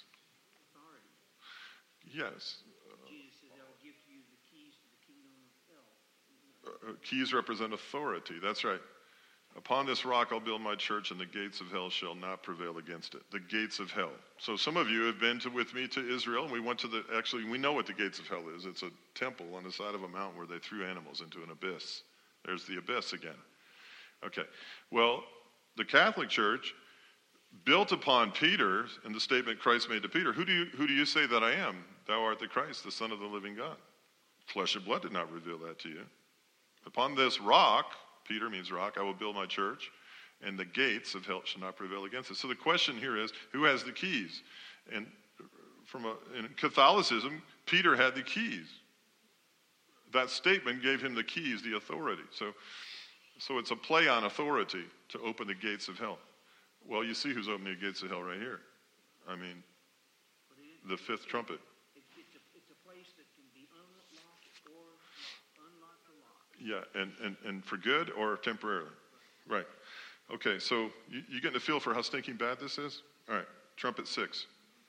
Speaker 2: Authority.
Speaker 1: Yes.
Speaker 2: Jesus says, I will give to you the keys to the kingdom of hell.
Speaker 1: Uh, keys represent authority. That's right. Upon this rock I'll build my church, and the gates of hell shall not prevail against it. The gates of hell. So some of you have been to, with me to Israel, and we went to the, actually, we know what the gates of hell is. It's a temple on the side of a mountain where they threw animals into an abyss. There's the abyss again. Okay. Well, the Catholic Church built upon Peter and the statement Christ made to Peter, who do you, who do you say that I am? Thou art the Christ, the Son of the living God. Flesh and blood did not reveal that to you. Upon this rock, Peter means rock, I will build my church, and the gates of hell shall not prevail against it. So the question here is, who has the keys? And from a, in Catholicism, Peter had the keys. That statement gave him the keys, the authority. So, so it's a play on authority to open the gates of hell. Well, you see who's opening the gates of hell right here. I mean, the fifth trumpet.
Speaker 2: It's, it's, a, it's a place that can be unlocked or unlocked or locked.
Speaker 1: Yeah, and, and, and for good or temporarily. Right. Okay, so you, you getting a feel for how stinking bad this is? All right, trumpet six.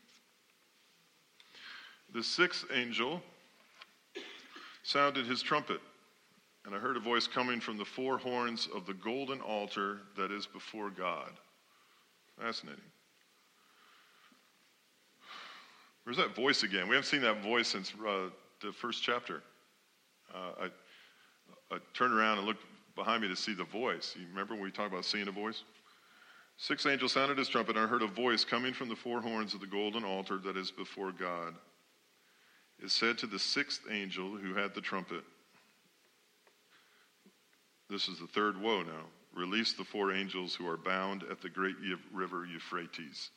Speaker 1: The sixth angel sounded his trumpet, and I heard a voice coming from the four horns of the golden altar that is before God. Fascinating. Where's that voice again? We haven't seen that voice since uh, the first chapter. Uh, I, I turned around and looked behind me to see the voice. You remember when we talked about seeing a voice? Sixth angel sounded his trumpet, and I heard a voice coming from the four horns of the golden altar that is before God. It said to the sixth angel who had the trumpet, this is the third woe now, release the four angels who are bound at the great river Euphrates.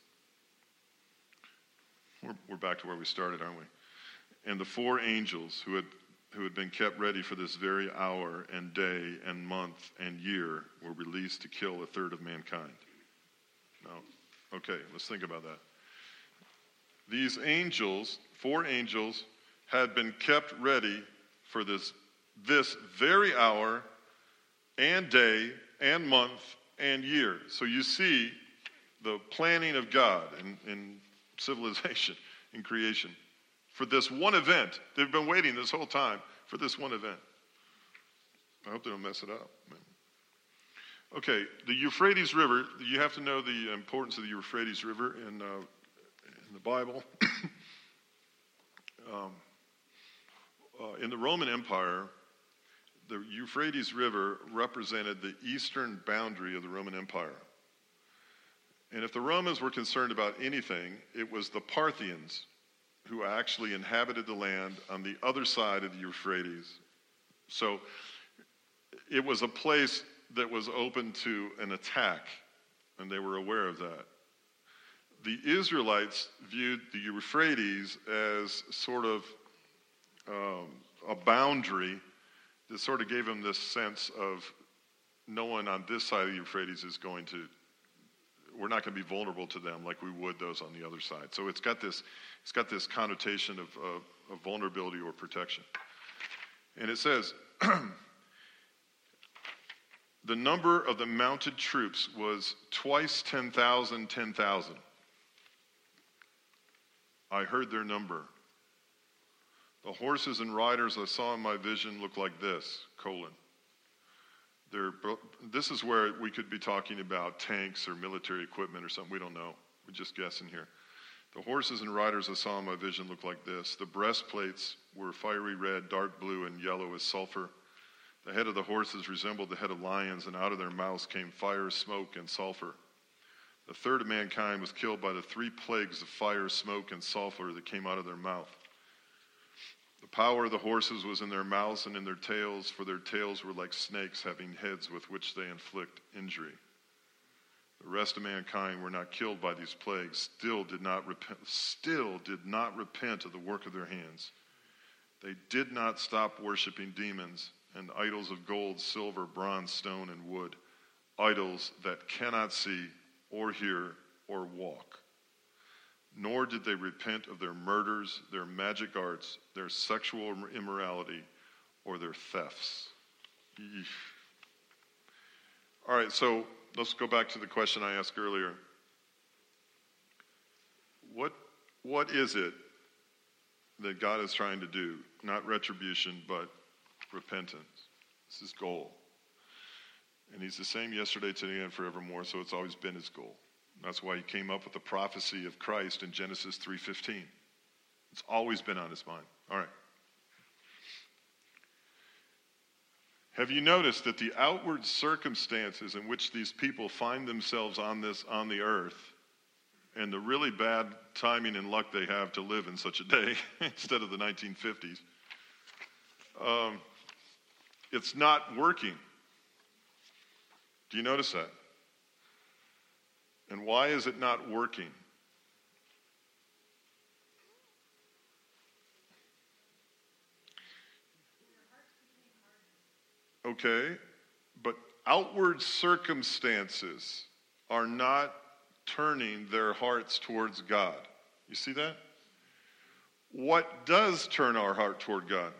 Speaker 1: We're, we're back to where we started, aren't we? And the four angels who had who had been kept ready for this very hour and day and month and year were released to kill a third of mankind. Now, okay, let's think about that. These angels, four angels, had been kept ready for this, this very hour and day and month and year. So you see the planning of God in, in civilization, in creation, for this one event. They've been waiting this whole time for this one event. I hope they don't mess it up. Okay, the Euphrates River, you have to know the importance of the Euphrates River in, uh, in the Bible. um, uh, in the Roman Empire, the Euphrates River represented the eastern boundary of the Roman Empire. And if the Romans were concerned about anything, it was the Parthians who actually inhabited the land on the other side of the Euphrates. So it was a place that was open to an attack, and they were aware of that. The Israelites viewed the Euphrates as sort of um, a boundary that sort of gave them this sense of no one on this side of the Euphrates is going to, we're not going to be vulnerable to them like we would those on the other side. So it's got this, it's got this connotation of, of, of vulnerability or protection. And it says, the number of the mounted troops was twice ten thousand, ten thousand. I heard their number. The horses and riders I saw in my vision looked like this, colon. They're, this is where we could be talking about tanks or military equipment or something. We don't know. We're just guessing here. The horses and riders I saw in my vision looked like this. The breastplates were fiery red, dark blue, and yellow as sulfur. The head of the horses resembled the head of lions, and out of their mouths came fire, smoke, and sulfur. The third of mankind was killed by the three plagues of fire, smoke, and sulfur that came out of their mouth. The power of the horses was in their mouths and in their tails, for their tails were like snakes having heads with which they inflict injury. The rest of mankind were not killed by these plagues, still did not repent, still did not repent of the work of their hands. They did not stop worshiping demons and idols of gold, silver, bronze, stone, and wood, idols that cannot see or hear or walk. Nor did they repent of their murders, their magic arts, their sexual immorality, or their thefts. Eesh. All right, so let's go back to the question I asked earlier. What, what is it that God is trying to do? Not retribution, but repentance. It's his goal. And he's the same yesterday, today, and forevermore, so it's always been his goal. That's why he came up with the prophecy of Christ in Genesis three fifteen. It's always been on his mind. All right. Have you noticed that the outward circumstances in which these people find themselves on this on the earth, and the really bad timing and luck they have to live in such a day instead of the nineteen fifties, um, it's not working. Do you notice that? And why is it not working? Okay, but outward circumstances are not turning their hearts towards God. You see that? What does turn our heart toward God?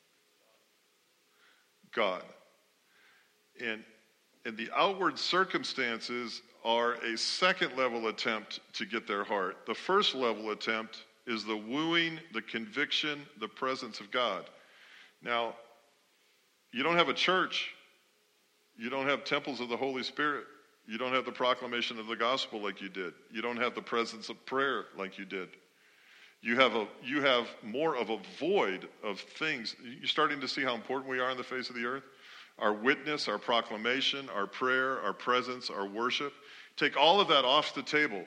Speaker 1: God. And, and the outward circumstances are a second level attempt to get their heart. The first level attempt is the wooing, the conviction, the presence of God. Now, you don't have a church. You don't have temples of the Holy Spirit. You don't have the proclamation of the gospel like you did. You don't have the presence of prayer like you did. You have a you have more of a void of things. You're starting to see how important we are on the face of the earth. Our witness, our proclamation, our prayer, our presence, our worship. Take all of that off the table.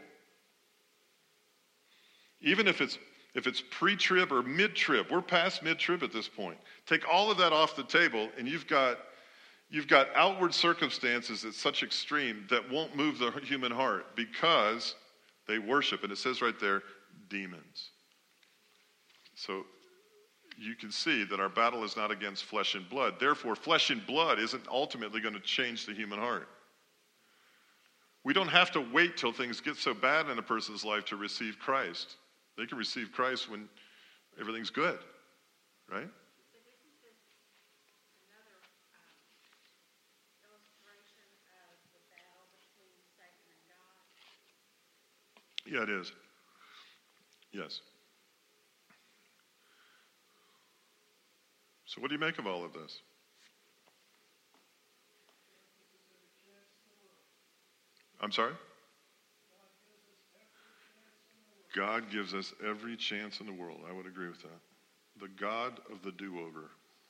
Speaker 1: Even if it's if it's pre-trib or mid-trib, we're past mid-trib at this point. Take all of that off the table, and you've got you've got outward circumstances at such extreme that won't move the human heart because they worship, and it says right there, demons. So you can see that our battle is not against flesh and blood. Therefore, flesh and blood isn't ultimately going to change the human heart. We don't have to wait till things get so bad in a person's life to receive Christ. They can receive Christ when everything's good, right?
Speaker 3: But isn't this another um, illustration of the battle between Satan and God?
Speaker 1: Yeah, it is. Yes. So what do you make of all of this? I'm sorry? God gives us every chance in the world. I would agree with that. The God of the do-over.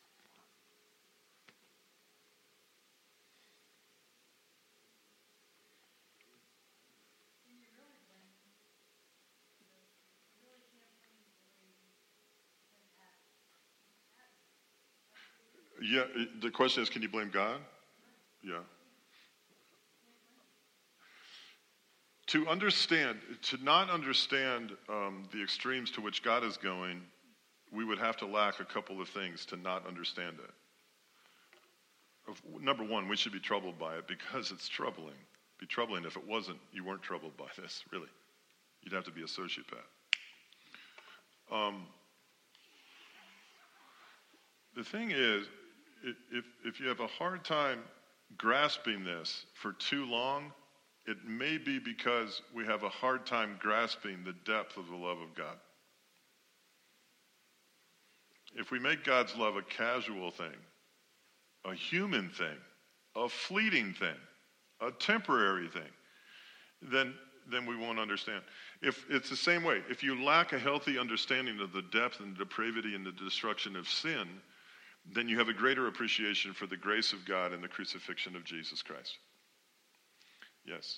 Speaker 1: Yeah, the question is, can you blame God? Yeah. To understand, to not understand um, the extremes to which God is going, we would have to lack a couple of things to not understand it. Of, number one, we should be troubled by it because it's troubling. It'd be troubling if it wasn't, you weren't troubled by this, really. You'd have to be a sociopath. Um, the thing is, if, if you have a hard time grasping this for too long, it may be because we have a hard time grasping the depth of the love of God. If we make God's love a casual thing, a human thing, a fleeting thing, a temporary thing, then then we won't understand. If it's the same way, if you lack a healthy understanding of the depth and depravity and the destruction of sin, then you have a greater appreciation for the grace of God and the crucifixion of Jesus Christ. Yes.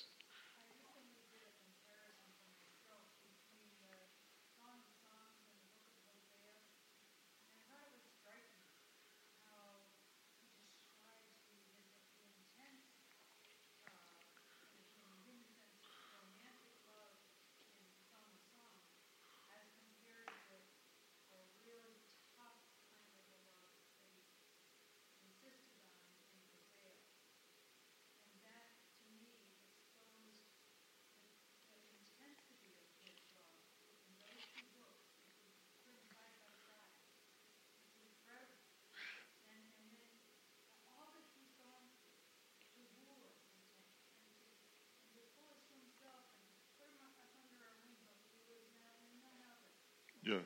Speaker 1: Yeah.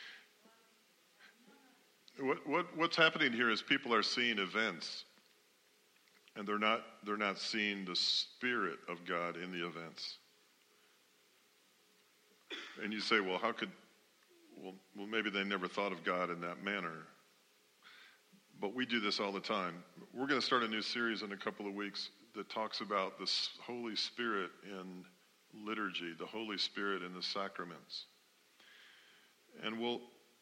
Speaker 1: What, what what's happening here is people are seeing events, and they're not they're not seeing the Spirit of God in the events. And you say, well, how could well, well maybe they never thought of God in that manner. But we do this all the time. We're going to start a new series in a couple of weeks that talks about the Holy Spirit in liturgy, the Holy Spirit in the sacraments. And we'll,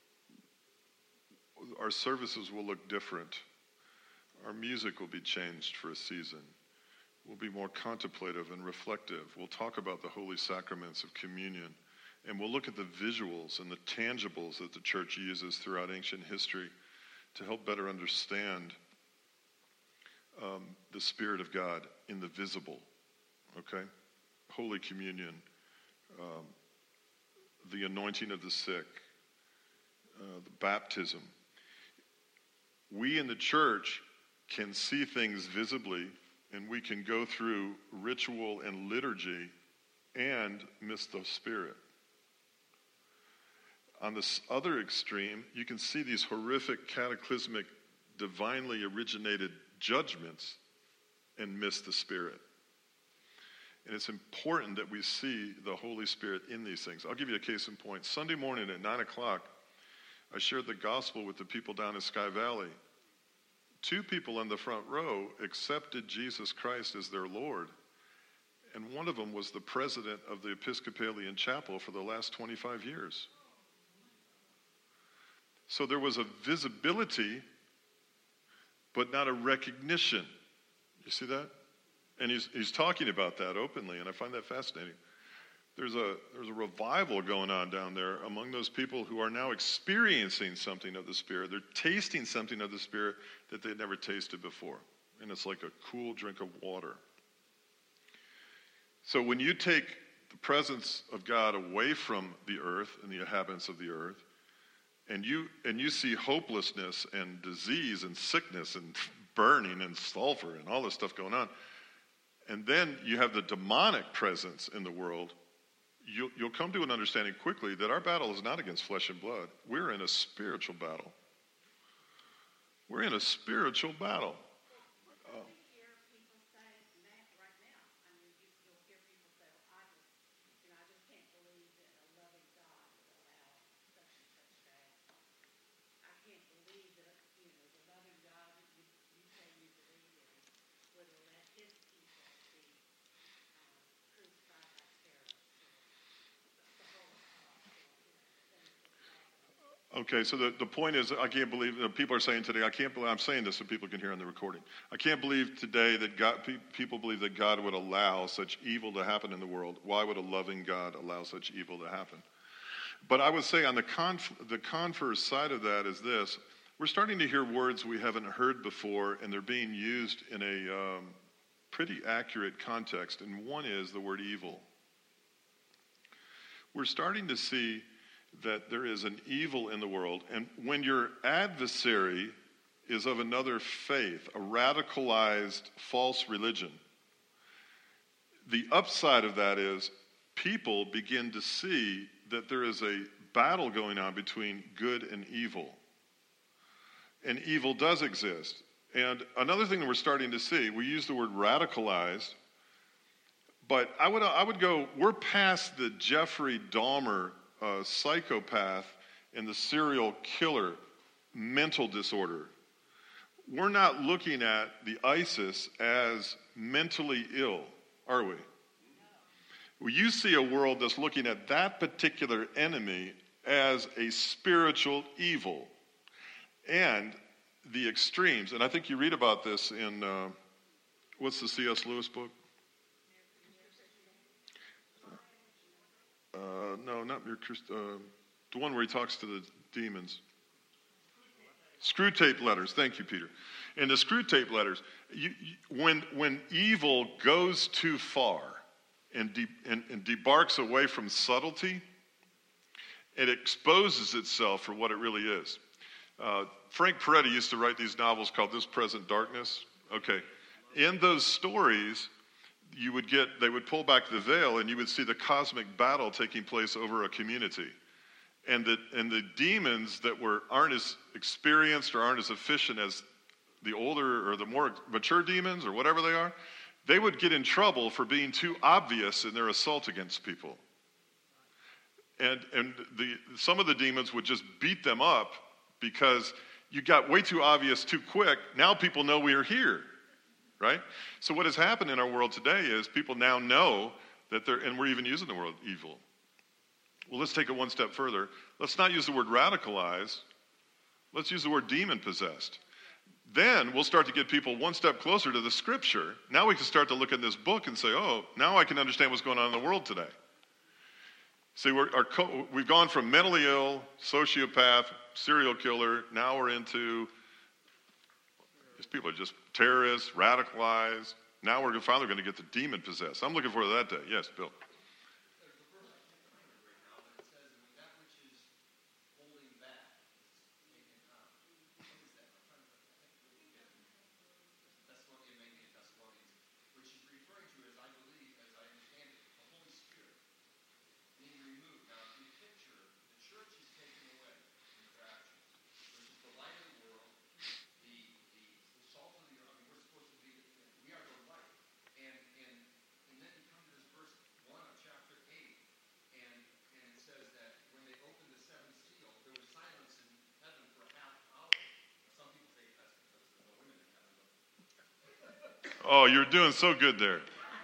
Speaker 1: our services will look different. Our music will be changed for a season. We'll be more contemplative and reflective. We'll talk about the holy sacraments of communion. And we'll look at the visuals and the tangibles that the church uses throughout ancient history to help better understand um, the Spirit of God in the visible. Okay? Holy Communion. Um, the anointing of the sick, uh, the baptism. We in the church can see things visibly, and we can go through ritual and liturgy and miss the Spirit. On this other extreme, you can see these horrific, cataclysmic, divinely originated judgments and miss the Spirit. And it's important that we see the Holy Spirit in these things. I'll give you a case in point. Sunday morning at nine o'clock, I shared the gospel with the people down in Sky Valley. Two people in the front row accepted Jesus Christ as their Lord. And one of them was the president of the Episcopalian Chapel for the last twenty-five years. So there was a visibility, but not a recognition. You see that? And he's he's talking about that openly, and I find that fascinating. There's a there's a revival going on down there among those people who are now experiencing something of the Spirit. They're tasting something of the Spirit that they'd never tasted before. And it's like a cool drink of water. So when you take the presence of God away from the earth and the inhabitants of the earth, and you and you see hopelessness and disease and sickness and burning and sulfur and all this stuff going on, and then you have the demonic presence in the world, you'll, you'll come to an understanding quickly that our battle is not against flesh and blood. We're in a spiritual battle. We're in a spiritual battle. Uh, Okay, so the, the point is, I can't believe, uh, people are saying today, I can't believe, I'm saying this so people can hear on the recording. I can't believe today that God, pe- people believe that God would allow such evil to happen in the world. Why would a loving God allow such evil to happen? But I would say on the, conf- the converse side of that is this. We're starting to hear words we haven't heard before, and they're being used in a um, pretty accurate context, and one is the word evil. We're starting to see that there is an evil in the world, and when your adversary is of another faith, a radicalized false religion, the upside of that is people begin to see that there is a battle going on between good and evil. And evil does exist. And another thing that we're starting to see, we use the word radicalized, but I would I would go, we're past the Jeffrey Dahmer uh, psychopath and the serial killer mental disorder. We're not looking at the ISIS as mentally ill, are we? Well, you see a world that's looking at that particular enemy as a spiritual evil. And the extremes, and I think you read about this in, uh, what's the C S Lewis book? Uh, no, not Mere Christ, uh, the one where he talks to the demons. Screw Tape Letters. Thank you, Peter. In the Screw Tape Letters, you, you, when when evil goes too far and, de, and, and debarks away from subtlety, it exposes itself for what it really is. Uh, Frank Peretti used to write these novels called This Present Darkness. Okay. In those stories, you would get, they would pull back the veil and you would see the cosmic battle taking place over a community. And the, and the demons that were aren't as experienced or aren't as efficient as the older or the more mature demons or whatever they are, they would get in trouble for being too obvious in their assault against people. And, and the, some of the demons would just beat them up because you got way too obvious too quick. Now people know we are here, right? So what has happened in our world today is people now know that they're, and we're even using the word evil. Well, let's take it one step further. Let's not use the word radicalized. Let's use the word demon-possessed. Then we'll start to get people one step closer to the scripture. Now we can start to look at this book and say, oh, now I can understand what's going on in the world today. See, we're, our, we've gone from mentally ill, sociopath, serial killer, now we're into, these people are just terrorists, radicalized. Now we're finally going to get to demon-possessed. I'm looking forward to that day. Yes, Bill. Oh, you're doing so good there.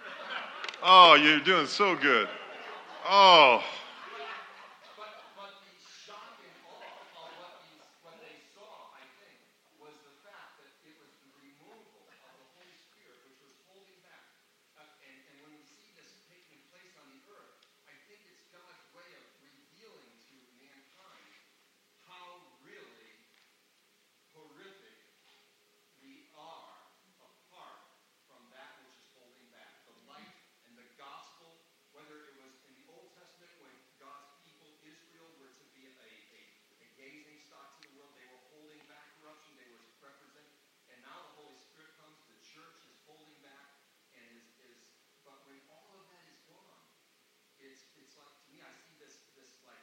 Speaker 1: Oh, you're doing so good. Oh.
Speaker 4: But, but the shock and awe of what, these, what they saw, I think, was the fact that it was the removal of the Holy Spirit, which was holding back. Uh, and, and when we see this taking place on the earth, I think it's God's way of revealing to mankind how really horrific we are apart from that which is holding back. The light and the gospel, whether it was in the Old Testament when God's people, Israel, were to be a, a, a gazing stock to the world, they were holding back corruption, they were representing, and now the Holy Spirit comes, the church is holding back, and is, is but when all of that is gone, it's it's like, to me, I see this, this like,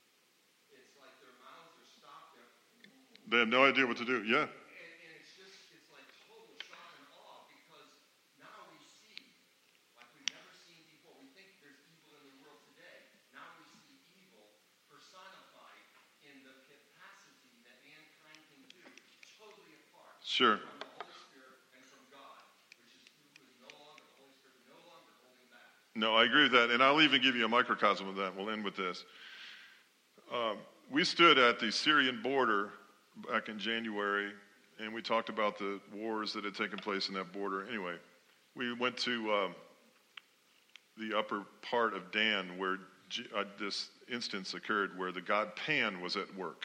Speaker 4: it's like their mouths are stopped, they're,
Speaker 1: They have no idea what to do. Yeah.
Speaker 4: and, and it's just, it's like total shock and awe, because now we see, like we've never seen before. We think there's evil in the world today. Now we see evil personified in the capacity that mankind can do, totally apart
Speaker 1: Sure.
Speaker 4: from the Holy Spirit and from God, which is who is no longer, the Holy Spirit no longer holding back.
Speaker 1: No, I agree with that. And I'll even give you a microcosm of that. We'll end with this. Um, we stood at the Syrian border back in January, and we talked about the wars that had taken place in that border. Anyway, we went to um, the upper part of Dan where G- uh, this instance occurred where the god Pan was at work.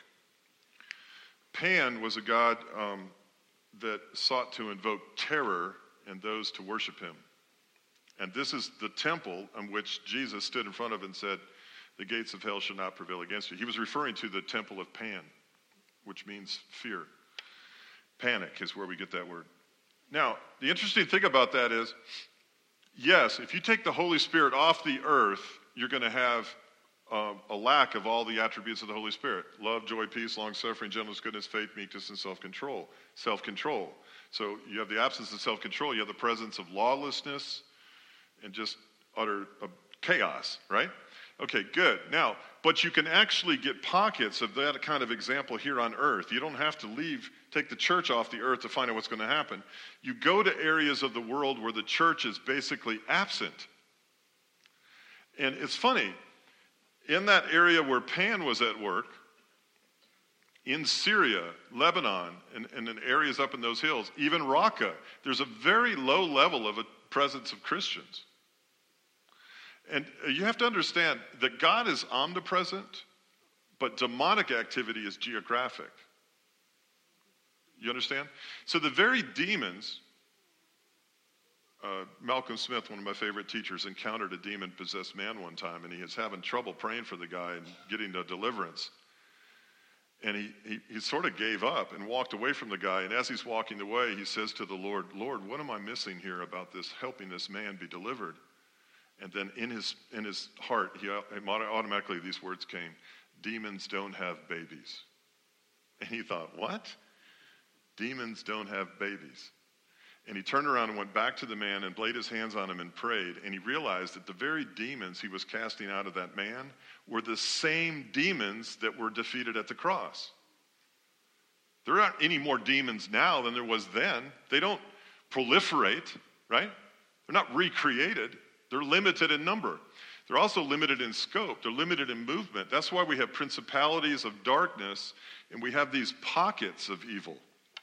Speaker 1: Pan was a god um, that sought to invoke terror in those to worship him. And this is the temple on which Jesus stood in front of and said, the gates of hell shall not prevail against you. He was referring to the temple of Pan, which means fear. Panic is where we get that word. Now, the interesting thing about that is, yes, if you take the Holy Spirit off the earth, you're going to have uh, a lack of all the attributes of the Holy Spirit. Love, joy, peace, long-suffering, gentleness, goodness, faith, meekness, and self-control. Self-control. So you have the absence of self-control, you have the presence of lawlessness and just utter uh, chaos, right? Okay, good. Now, but you can actually get pockets of that kind of example here on earth. You don't have to leave, take the church off the earth to find out what's going to happen. You go to areas of the world where the church is basically absent. And it's funny, in that area where Pan was at work, in Syria, Lebanon, and, and in areas up in those hills, even Raqqa, there's a very low level of a presence of Christians. And you have to understand that God is omnipresent, but demonic activity is geographic. You understand? So the very demons, uh, Malcolm Smith, one of my favorite teachers, encountered a demon-possessed man one time, and he was having trouble praying for the guy and getting a deliverance. And he, he, he sort of gave up and walked away from the guy. And as he's walking away, he says to the Lord, Lord, what am I missing here about this, helping this man be delivered? And then in his in his heart, he automatically these words came, demons don't have babies. And he thought, what? Demons don't have babies. And he turned around and went back to the man and laid his hands on him and prayed. And he realized that the very demons he was casting out of that man were the same demons that were defeated at the cross. There aren't any more demons now than there was then. They don't proliferate, right? They're not recreated. They're limited in number. They're also limited in scope. They're limited in movement. That's why we have principalities of darkness and we have these pockets of evil.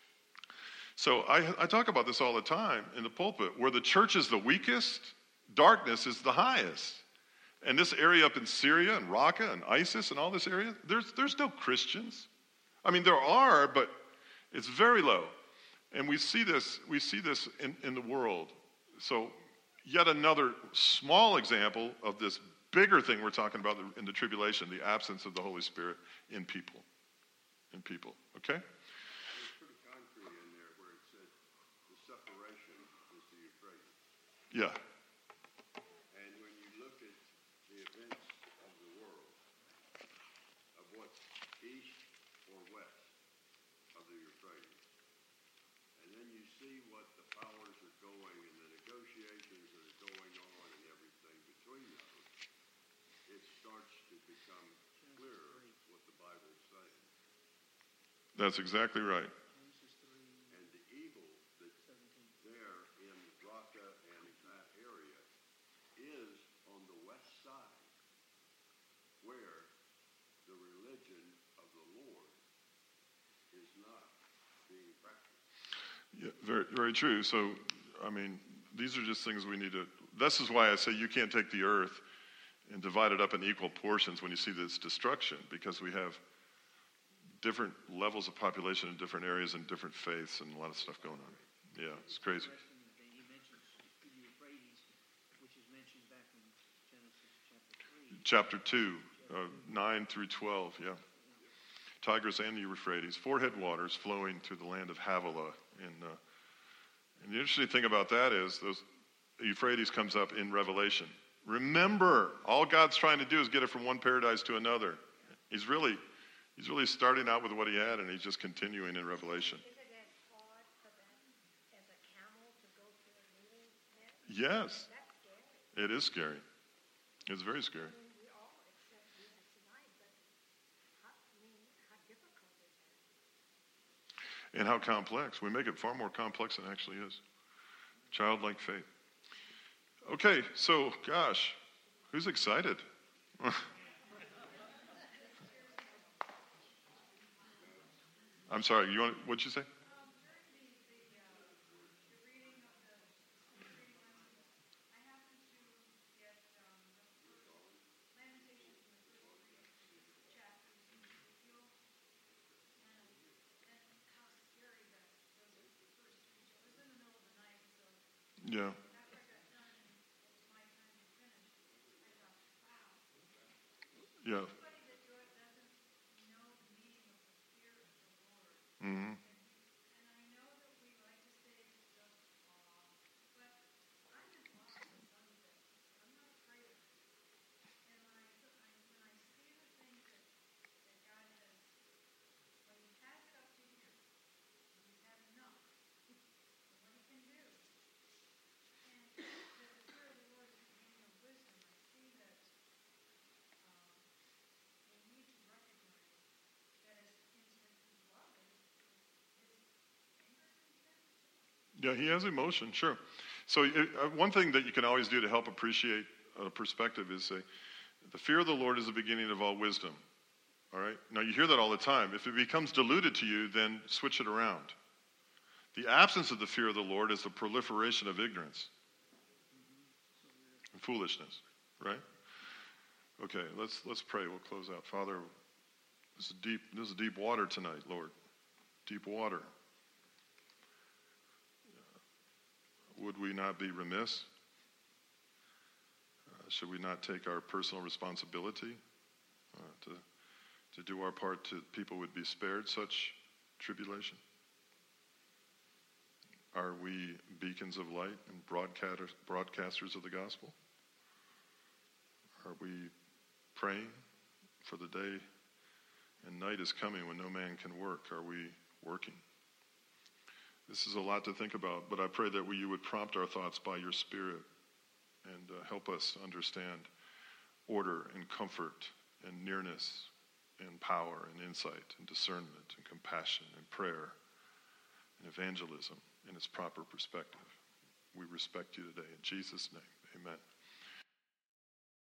Speaker 1: So I, I talk about this all the time in the pulpit. Where the church is the weakest, darkness is the highest. And this area up in Syria and Raqqa and ISIS and all this area, there's, there's no Christians. I mean, there are, but it's very low. And we see this, we see this in, in the world. So yet another small example of this bigger thing we're talking about in the tribulation, the absence of the Holy Spirit in people. In people, okay?
Speaker 5: It's pretty concrete in there where it said the separation is the Euphrates.
Speaker 1: Yeah.
Speaker 5: And when you look at the events of the world, of what's east or west of the Euphrates, and then you see what the powers are going and the negotiations that are going on and everything between those, it starts to become clearer what the Bible's saying.
Speaker 1: That's exactly right.
Speaker 5: And the evil that's there in Raqqa and that area is on the west side where the religion of the Lord is not being practiced.
Speaker 1: Yeah, very, very true. So, I mean, these are just things we need to, this is why I say you can't take the earth and divide it up in equal portions when you see this destruction, because we have different levels of population in different areas and different faiths and a lot of stuff going on. Yeah, it's crazy.
Speaker 2: He mentions the Euphrates, which is mentioned back in Genesis chapter three.
Speaker 1: Chapter two, uh, nine through twelve, yeah. Tigris and the Euphrates, four headwaters flowing through the land of Havilah. And, uh, and the interesting thing about that is those Euphrates comes up in Revelation. Remember, all God's trying to do is get it from one paradise to another. He's really, he's really starting out with what he had, and he's just continuing in Revelation.
Speaker 3: Isn't it hard for them as a camel to go through a needle net?
Speaker 1: Yes,
Speaker 3: That's scary.
Speaker 1: it is scary. It's very scary.
Speaker 3: I mean, we all accept Jesus tonight, but how, I mean, how difficult is that?
Speaker 1: And how complex. We make it far more complex than it actually is. Childlike faith. Okay, so, gosh, who's excited? I'm sorry, you want, what'd you say? Yeah. Yeah. Mm-hmm. Yeah, he has emotion, sure. So it, uh, one thing that you can always do to help appreciate a perspective is say, the fear of the Lord is the beginning of all wisdom. All right? Now, you hear that all the time. If it becomes diluted to you, then switch it around. The absence of the fear of the Lord is the proliferation of ignorance and foolishness, right? Okay, let's let's pray. We'll close out. Father, this is deep, this is deep water tonight, Lord. Deep water. Would we not be remiss? Uh, should we not take our personal responsibility uh, to to do our part to people would be spared such tribulation? Are we beacons of light and broadcasters, broadcasters of the gospel? Are we praying for the day and night is coming when no man can work? Are we working? This is a lot to think about, but I pray that we, you would prompt our thoughts by your Spirit and uh, help us understand order and comfort and nearness and power and insight and discernment and compassion and prayer and evangelism in its proper perspective. We respect you today. In Jesus' name, amen.